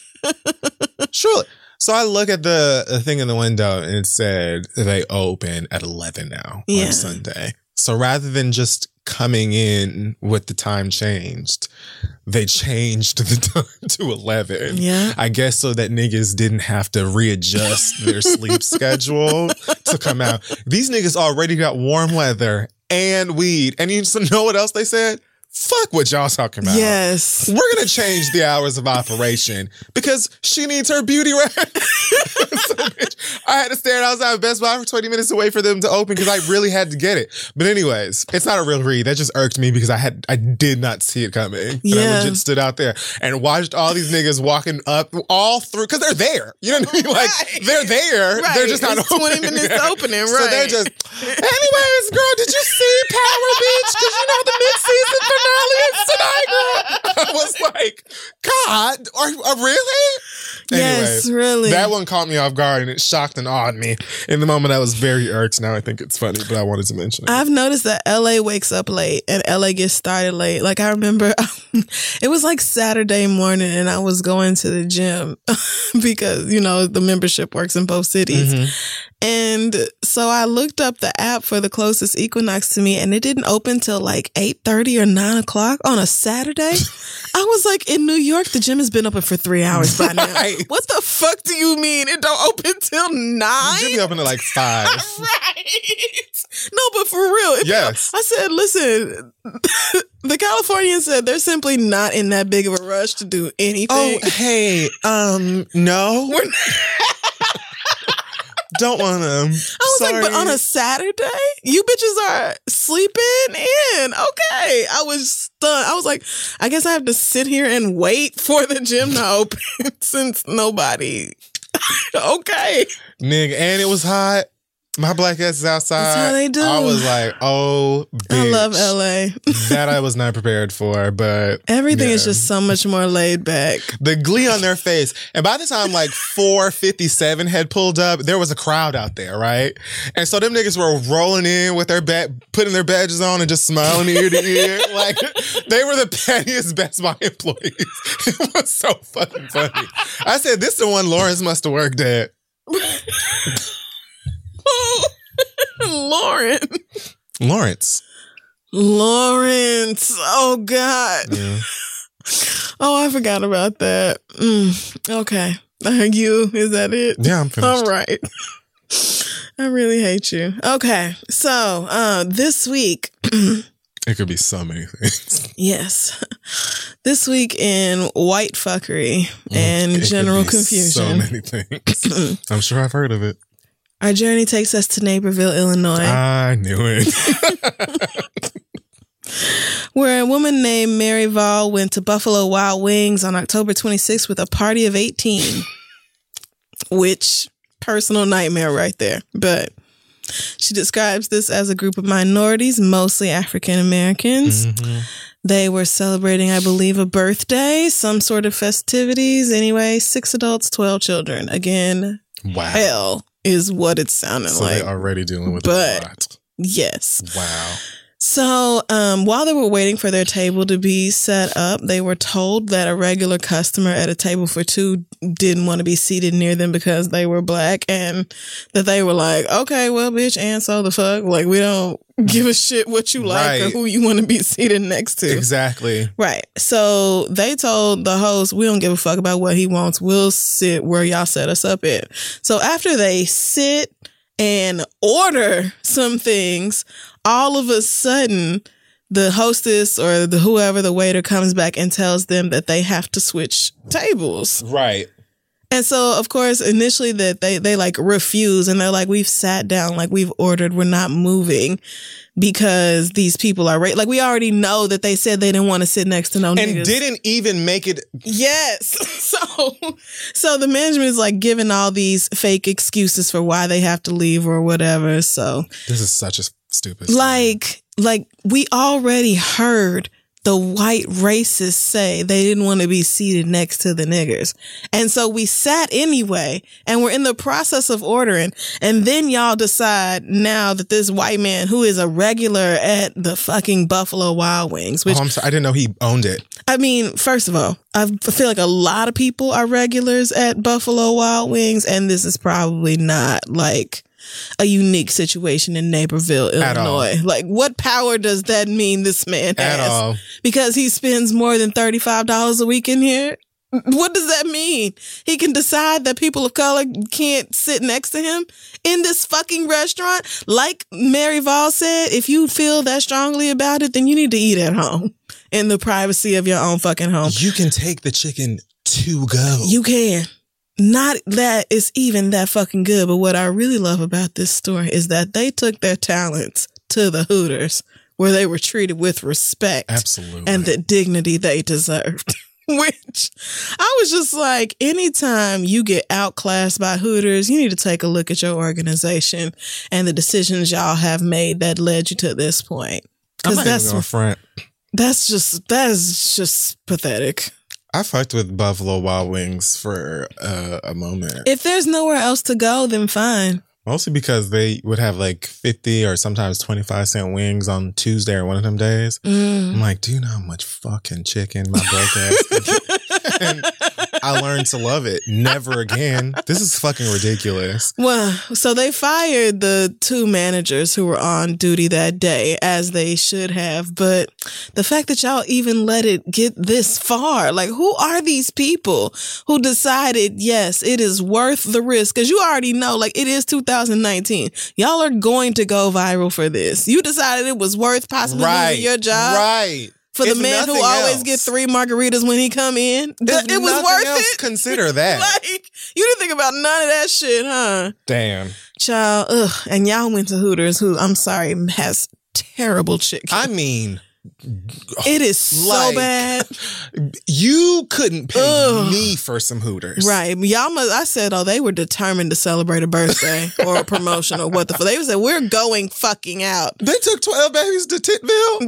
S1: Surely. So I look at the, the thing in the window and it said they open at eleven now yeah. on Sunday. So rather than just coming in with the time changed, they changed the time to eleven.
S2: Yeah.
S1: I guess so that niggas didn't have to readjust their sleep schedule to come out. These niggas already got warm weather and weed. And you know what else they said? Fuck what y'all talking about.
S2: Yes.
S1: We're going to change the hours of operation because she needs her beauty rest. So, bitch, I had to stand outside of Best Buy for twenty minutes to wait for them to open because I really had to get it. But anyways, it's not a real read. That just irked me because I had I did not see it coming. And
S2: yeah.
S1: I legit stood out there and watched all these niggas walking up all through because they're there. You know what I mean? Like, right. they're there.
S2: Right.
S1: They're just not
S2: it's
S1: opening.
S2: twenty minutes yet. Opening, right.
S1: So they're just, anyways, girl, did you see Power, bitch? Because you know the mid-season finale is tonight, girl. I was like, God, are, are really?
S2: Yes,
S1: anyway,
S2: really.
S1: That one caught me off guard and it shocked and awed me. In the moment, I was very irked. Now I think it's funny, but I wanted to mention it.
S2: I've noticed that L A wakes up late and L A gets started late. Like I remember it was like Saturday morning and I was going to the gym because, you know, the membership works in both cities. Mm-hmm. And so I looked up the app for the closest Equinox to me and it didn't open till like eight thirty or nine o'clock on a Saturday. I was like, in New York, the gym has been open for three hours by now. Right. What the fuck do you mean it don't open till nine?
S1: It should be open at like five.
S2: Right. No, but for real.
S1: Yes.
S2: I said, listen, the Californians said they're simply not in that big of a rush to do anything.
S1: Oh, hey, um, no. We're not. Don't want to. I
S2: was Sorry. like, but on a Saturday, you bitches are sleeping in. Okay. I was stunned. I was like, I guess I have to sit here and wait for the gym to open since nobody. Okay.
S1: Nigga, and it was hot. My black ass is outside.
S2: That's how they do.
S1: I was like, oh, bitch.
S2: I love L A.
S1: That I was not prepared for, but
S2: everything
S1: yeah.
S2: is just so much more laid back.
S1: The glee on their face. And by the time like four fifty-seven had pulled up, there was a crowd out there, right? And so them niggas were rolling in with their bat, putting their badges on and just smiling ear to ear. Like they were the pettiest Best Buy employees. It was so fucking funny. I said, this is the one Lawrence must have worked at.
S2: Lauren.
S1: Lawrence.
S2: Lawrence. Oh, God.
S1: Yeah.
S2: Oh, I forgot about that. Mm, okay. Are you? Is that it?
S1: Yeah, I'm finished.
S2: All right. I really hate you. Okay. So, uh, this week,
S1: It could be so many things.
S2: Yes. This week in white fuckery and it general confusion.
S1: So many things. I'm sure I've heard of it.
S2: Our journey takes us to Naperville, Illinois.
S1: I knew it.
S2: Where a woman named Mary Vaughn went to Buffalo Wild Wings on October twenty-sixth with a party of eighteen. Which, personal nightmare right there. But she describes this as a group of minorities, mostly African Americans. Mm-hmm. They were celebrating, I believe, a birthday, some sort of festivities. Anyway, six adults, twelve children. Again,
S1: wow.
S2: Hell is what it sounded
S1: so
S2: like.
S1: They're already dealing with
S2: but,
S1: a lot.
S2: Yes.
S1: Wow.
S2: So um, while they were waiting for their table to be set up, they were told that a regular customer at a table for two didn't want to be seated near them because they were black, and that they were like, okay, well, bitch, and so the fuck? Like, we don't give a shit what you like right. or who you want to be seated next to.
S1: Exactly.
S2: Right. So they told the host, we don't give a fuck about what he wants. We'll sit where y'all set us up at. So after they sit and order some things, all of a sudden, the hostess or the whoever, the waiter, comes back and tells them that they have to switch tables.
S1: Right.
S2: And so, of course, initially that they, they like refuse and they're like, we've sat down, like we've ordered, we're not moving because these people are right. Like we already know that they said they didn't want to sit next to no
S1: and
S2: niggas.
S1: And didn't even make it.
S2: Yes. So, so the management is like giving all these fake excuses for why they have to leave or whatever. So
S1: this is such a stupid story.
S2: Like, like we already heard the white racists say they didn't want to be seated next to the niggers. And so we sat anyway, and we're in the process of ordering. And then y'all decide now that this white man who is a regular at the fucking Buffalo Wild Wings, which
S1: oh, I'm sorry, I didn't know he owned it.
S2: I mean, first of all, I feel like a lot of people are regulars at Buffalo Wild Wings, and this is probably not like a unique situation in Naperville, Illinois. Like, what power does that mean this man has?
S1: At all.
S2: Because he spends more than thirty-five dollars a week in here? What does that mean? He can decide that people of color can't sit next to him in this fucking restaurant? Like Mary Vaughn said, if you feel that strongly about it, then you need to eat at home in the privacy of your own fucking home.
S1: You can take the chicken to go.
S2: You can. Not that it's even that fucking good, but what I really love about this story is that they took their talents to the Hooters where they were treated with respect.
S1: Absolutely.
S2: And the dignity they deserved. Which I was just like, anytime you get outclassed by Hooters, you need to take a look at your organization and the decisions y'all have made that led you to this point.
S1: Because that's even front.
S2: That's just that's just pathetic.
S1: I fucked with Buffalo Wild Wings for uh, a moment.
S2: If there's nowhere else to go, then fine.
S1: Mostly because they would have like fifty or sometimes twenty-five cent wings on Tuesday or one of them days. Mm. I'm like, do you know how much fucking chicken my broke ass can get? And I learned to love it. Never again. This is fucking ridiculous.
S2: Well, so they fired the two managers who were on duty that day, as they should have. But the fact that y'all even let it get this far, like, who are these people who decided, yes, it is worth the risk? Because you already know, like, it is two thousand nineteen. Y'all are going to go viral for this. You decided it was worth possibly
S1: right,
S2: losing your job.
S1: Right.
S2: For
S1: if
S2: the man who always
S1: else.
S2: get three margaritas when he come in.
S1: If
S2: it was worth
S1: else,
S2: it.
S1: Consider that.
S2: Like, you didn't think about none of that shit, huh?
S1: Damn.
S2: Child, ugh. And y'all went to Hooters, who, I'm sorry, has terrible chicken.
S1: I mean,
S2: it is like, so bad.
S1: You couldn't pay Ugh. me for some Hooters.
S2: Right. Y'all must, I said, oh, they were determined to celebrate a birthday or a promotion or what the fuck. They said, we're going fucking out.
S1: They took twelve babies to Titville?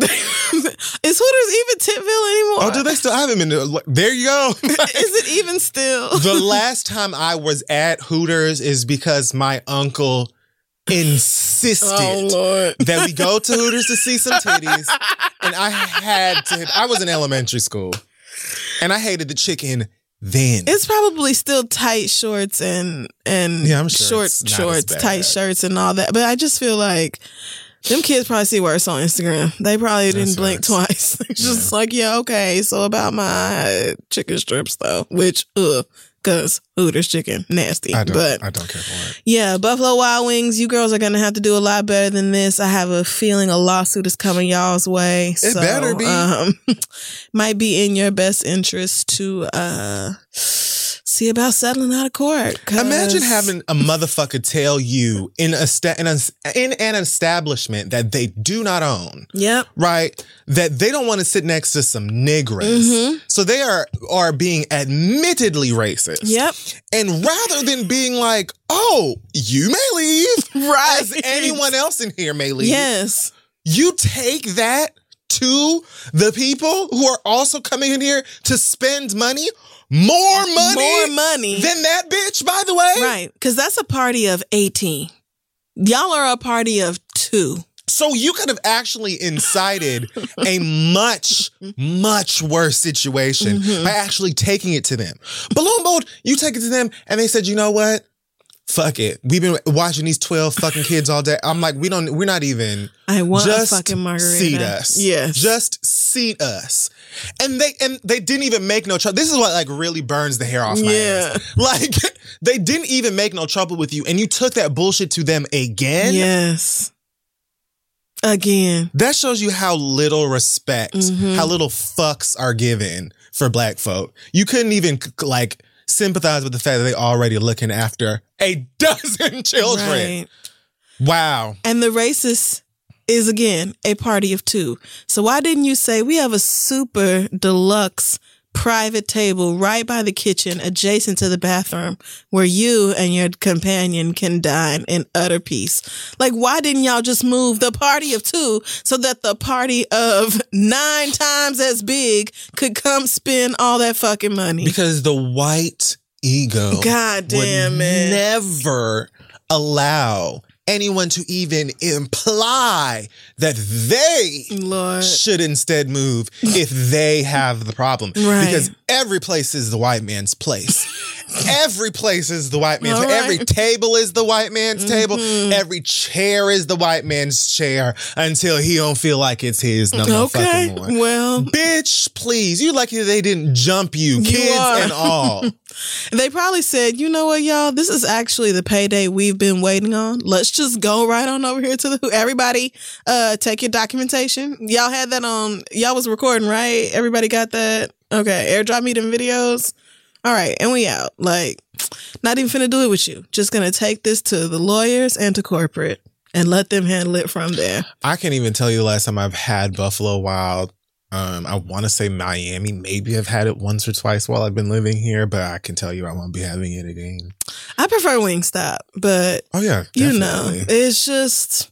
S2: Is Hooters even Titville anymore?
S1: Oh, do they still have them in the, there you go.
S2: Is it even still?
S1: The last time I was at Hooters is because my uncle insisted
S2: oh,
S1: that we go to Hooters to see some titties. And I had to, I was in elementary school and I hated the chicken then.
S2: It's probably still tight shorts and, and
S1: yeah, I'm sure
S2: short shorts, tight shirts and all that. But I just feel like them kids probably see worse on Instagram. They probably didn't That's blink right. twice. It's just yeah. like, yeah, okay. So about my chicken strips though, which, ugh. because Hooters chicken, nasty.
S1: I don't,
S2: but
S1: I don't care for it.
S2: Yeah, Buffalo Wild Wings, you girls are going to have to do a lot better than this. I have a feeling a lawsuit is coming y'all's way.
S1: It
S2: so,
S1: better be.
S2: Um, might be in your best interest to uh, see about settling out of court.
S1: Imagine having a motherfucker tell you in a sta- in, a, in an establishment that they do not own.
S2: Yep.
S1: Right? That they don't want to sit next to some niggers.
S2: Mm-hmm.
S1: So they are, are being admittedly racist.
S2: Yep.
S1: And rather than being like, oh, you may leave.
S2: Right.
S1: As anyone else in here may leave.
S2: Yes.
S1: You take that to the people who are also coming in here to spend money. More money.
S2: More money.
S1: Than that bitch, by the way.
S2: Right. Because that's a party of eighteen. Y'all are a party of two.
S1: So you could have actually incited a much, much worse situation mm-hmm. by actually taking it to them. But lo and behold, you take it to them and they said, you know what? Fuck it. We've been watching these twelve fucking kids all day. I'm like, we don't, we're not even.
S2: I want
S1: just
S2: a fucking margarita.
S1: Seat us.
S2: Yes.
S1: Just seat us. And they, and they didn't even make no trouble. This is what like really burns the hair off my
S2: yeah.
S1: ass. Like they didn't even make no trouble with you. And you took that bullshit to them again.
S2: Yes. Again.
S1: That shows you how little respect,
S2: mm-hmm.
S1: how little fucks are given for black folk. You couldn't even like sympathize with the fact that they already looking after a dozen children.
S2: Right.
S1: Wow.
S2: And the racist is, again, a party of two. So why didn't you say we have a super deluxe private table right by the kitchen adjacent to the bathroom where you and your companion can dine in utter peace? Like, why didn't y'all just move the party of two so that the party of nine times as big could come spend all that fucking money?
S1: Because the white ego
S2: God damn
S1: would
S2: it.
S1: never allow anyone to even imply that they
S2: Lord.
S1: should instead move if they have the problem.
S2: Right.
S1: Because every place is the white man's place. Every place is the white man's
S2: All
S1: place.
S2: right.
S1: Every table is the white man's
S2: Mm-hmm.
S1: table. Every chair is the white man's chair until he don't feel like it's his no
S2: Okay.
S1: motherfucking more.
S2: Well,
S1: Bitch, please. You lucky they didn't jump you,
S2: You
S1: kids
S2: are.
S1: and all.
S2: they probably said, you know what, y'all? This is actually the payday we've been waiting on. Let's just go right on over here to the everybody. Uh, take your documentation. Y'all had that on. Y'all was recording, right? Everybody got that. Okay, airdrop me them videos. All right, and we out. Like, not even finna do it with you. Just gonna take this to the lawyers and to corporate and let them handle it from there.
S1: I can't even tell you the last time I've had Buffalo Wild. Um, I want to say Miami. Maybe I've had it once or twice while I've been living here, but I can tell you I won't be having it again.
S2: I prefer Wingstop, but
S1: oh yeah,
S2: you
S1: definitely.
S2: know, it's just.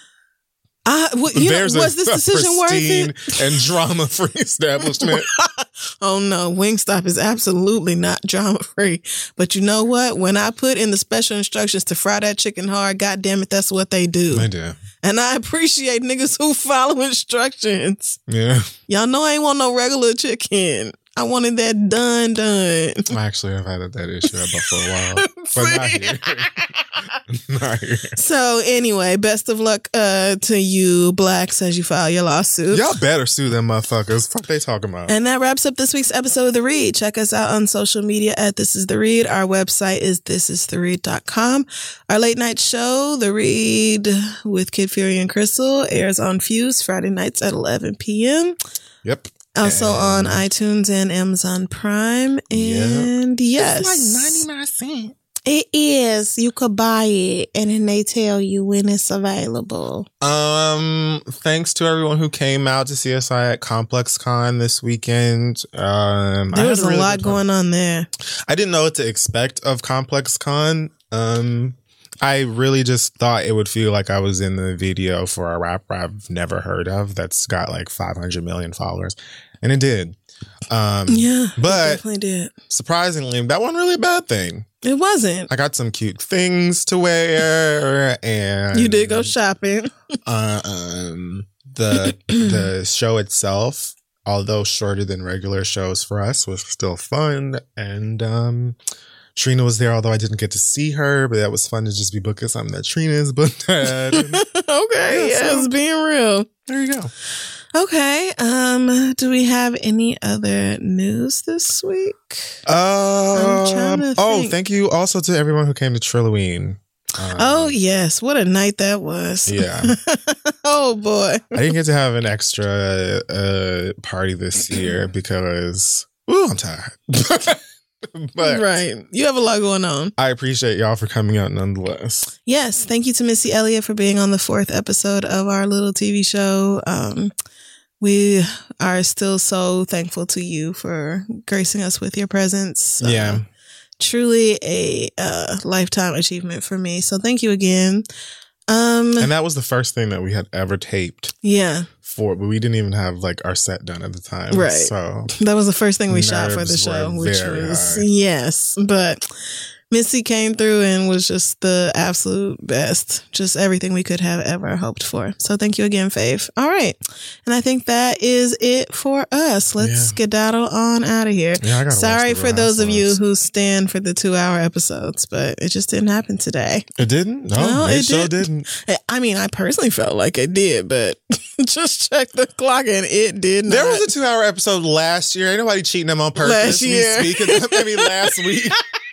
S2: I, well, you know,
S1: There's
S2: was
S1: a,
S2: this
S1: a
S2: decision worth it?
S1: and drama-free establishment.
S2: Oh no, Wingstop is absolutely not drama-free. But you know what? When I put in the special instructions to fry that chicken hard, God damn it, that's what they do.
S1: I do.
S2: And I appreciate niggas who follow instructions.
S1: Yeah.
S2: Y'all know I ain't want no regular chicken. I wanted that done, done.
S1: Actually, I've had that issue at Buffalo Wild, but not here. Not here.
S2: So anyway, best of luck uh, to you, Blacks, as you file your lawsuit.
S1: Y'all better sue them motherfuckers. Fuck they talking about.
S2: And that wraps up this week's episode of The Read. Check us out on social media at This Is The Read. Our website is this is the read dot com. Our late night show, The Read with Kid Fury and Crystal, airs on Fuse Friday nights at eleven p.m.
S1: Yep.
S2: Also
S1: and
S2: on iTunes and Amazon Prime. And
S1: yep.
S2: yes.
S1: It's like ninety-nine cents.
S2: It is. You could buy it and then they tell you when it's available.
S1: Um, thanks to everyone who came out to see us at Complex Con this weekend. Um,
S2: there
S1: I
S2: was
S1: had
S2: a
S1: really
S2: lot going on there.
S1: I didn't know what to expect of Complex Con. Um, I really just thought it would feel like I was in the video for a rapper I've never heard of that's got like five hundred million followers. And it did. Um,
S2: yeah,
S1: but
S2: it definitely did.
S1: Surprisingly, that wasn't really a bad thing.
S2: It wasn't.
S1: I got some cute things to wear, and
S2: you did go shopping.
S1: uh, um, the the show itself, although shorter than regular shows for us, was still fun. And um, Trina was there, although I didn't get to see her, but that was fun to just be booking something that Trina's booked at. And,
S2: okay,
S1: yeah,
S2: yes,
S1: so,
S2: being real.
S1: There you go.
S2: Okay. Um, do we have any other news this week?
S1: Um, oh, thank you also to everyone who came to Trilloween. Um,
S2: oh, yes. What a night that was.
S1: Yeah.
S2: Oh, boy.
S1: I didn't get to have an extra uh, party this year because, ooh, I'm tired. But
S2: right. You have a lot going on.
S1: I appreciate y'all for coming out nonetheless.
S2: Yes. Thank you to Missy Elliott for being on the fourth episode of our little T V show. Um, we are still so thankful to you for gracing us with your presence.
S1: Yeah.
S2: Uh, truly a uh, lifetime achievement for me. So thank you again. Um,
S1: and that was the first thing that we had ever taped.
S2: Yeah.
S1: For, but we didn't even have like our set done at the time.
S2: Right.
S1: So
S2: that was the first thing we shot for the show, which was, high. yes. But Missy came through and was just the absolute best. Just everything we could have ever hoped for. So thank you again, Faith. All right. And I think that is it for us. Let's yeah. skedaddle on out of here.
S1: Yeah, I gotta
S2: Sorry for those of you who stand for the two hour episodes, but it just didn't happen today.
S1: It didn't? No, no it, it sure did. didn't.
S2: I mean, I personally felt like it did, but just check the clock and it did not.
S1: There was a two hour episode last year. Ain't nobody cheating them on purpose.
S2: Last year.
S1: We speak of them, I mean, last week.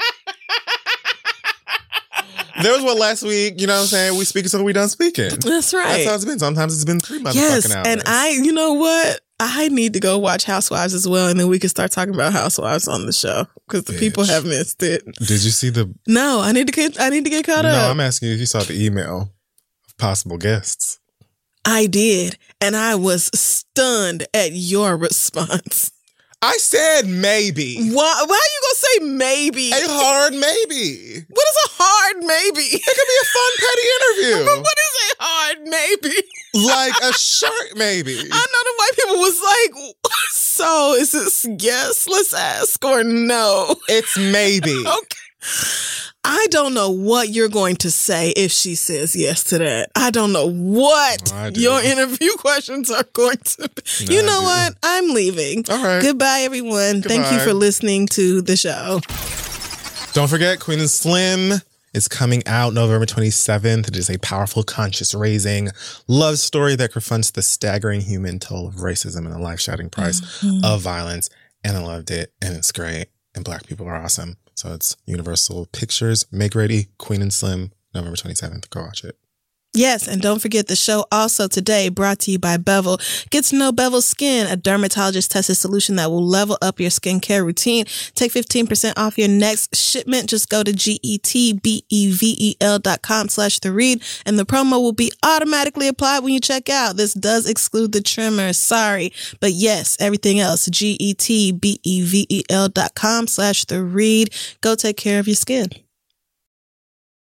S1: There was one last week, you know what I'm saying? We speak until we done speaking.
S2: That's right.
S1: That's how it's been. Sometimes it's been three motherfucking
S2: yes,
S1: hours.
S2: And I, you know what? I need to go watch Housewives as well, and then we can start talking about Housewives on the show because the Bitch. people have missed it.
S1: Did you see the?
S2: No, I need to get. I need to get caught
S1: no,
S2: up.
S1: No, I'm asking you if you saw the email of possible guests.
S2: I did, and I was stunned at your response.
S1: I said maybe.
S2: Why? Why are you gonna say maybe?
S1: A hard maybe.
S2: What is a hard maybe?
S1: It could be a fun petty interview.
S2: But what is a hard maybe?
S1: Like a shirt maybe.
S2: I know the white people was like, so is this yes? Let's ask or no?
S1: It's maybe.
S2: Okay. I don't know what you're going to say if she says yes to that. I don't know what
S1: oh,
S2: your interview questions are going to be. No, you know what? I'm leaving.
S1: All right.
S2: Goodbye, everyone.
S1: Goodbye.
S2: Thank you for listening to the show.
S1: Don't forget, Queen and Slim is coming out November twenty-seventh. It is a powerful, conscious-raising love story that confronts the staggering human toll of racism and the life-shattering price mm-hmm. of violence. And I loved it, and it's great, and Black people are awesome. So it's Universal Pictures. Make ready, Queen and Slim, November twenty-seventh. Go watch it.
S2: Yes, and don't forget the show also today brought to you by Bevel. Get to know Bevel Skin, a dermatologist-tested solution that will level up your skincare routine. Take fifteen percent off your next shipment. Just go to G-E-T-B-E-V-E-L dot com slash the read, and the promo will be automatically applied when you check out. This does exclude the trimmer. Sorry. But yes, everything else, G-E-T-B-E-V-E-L dot com slash the read. Go take care of your skin.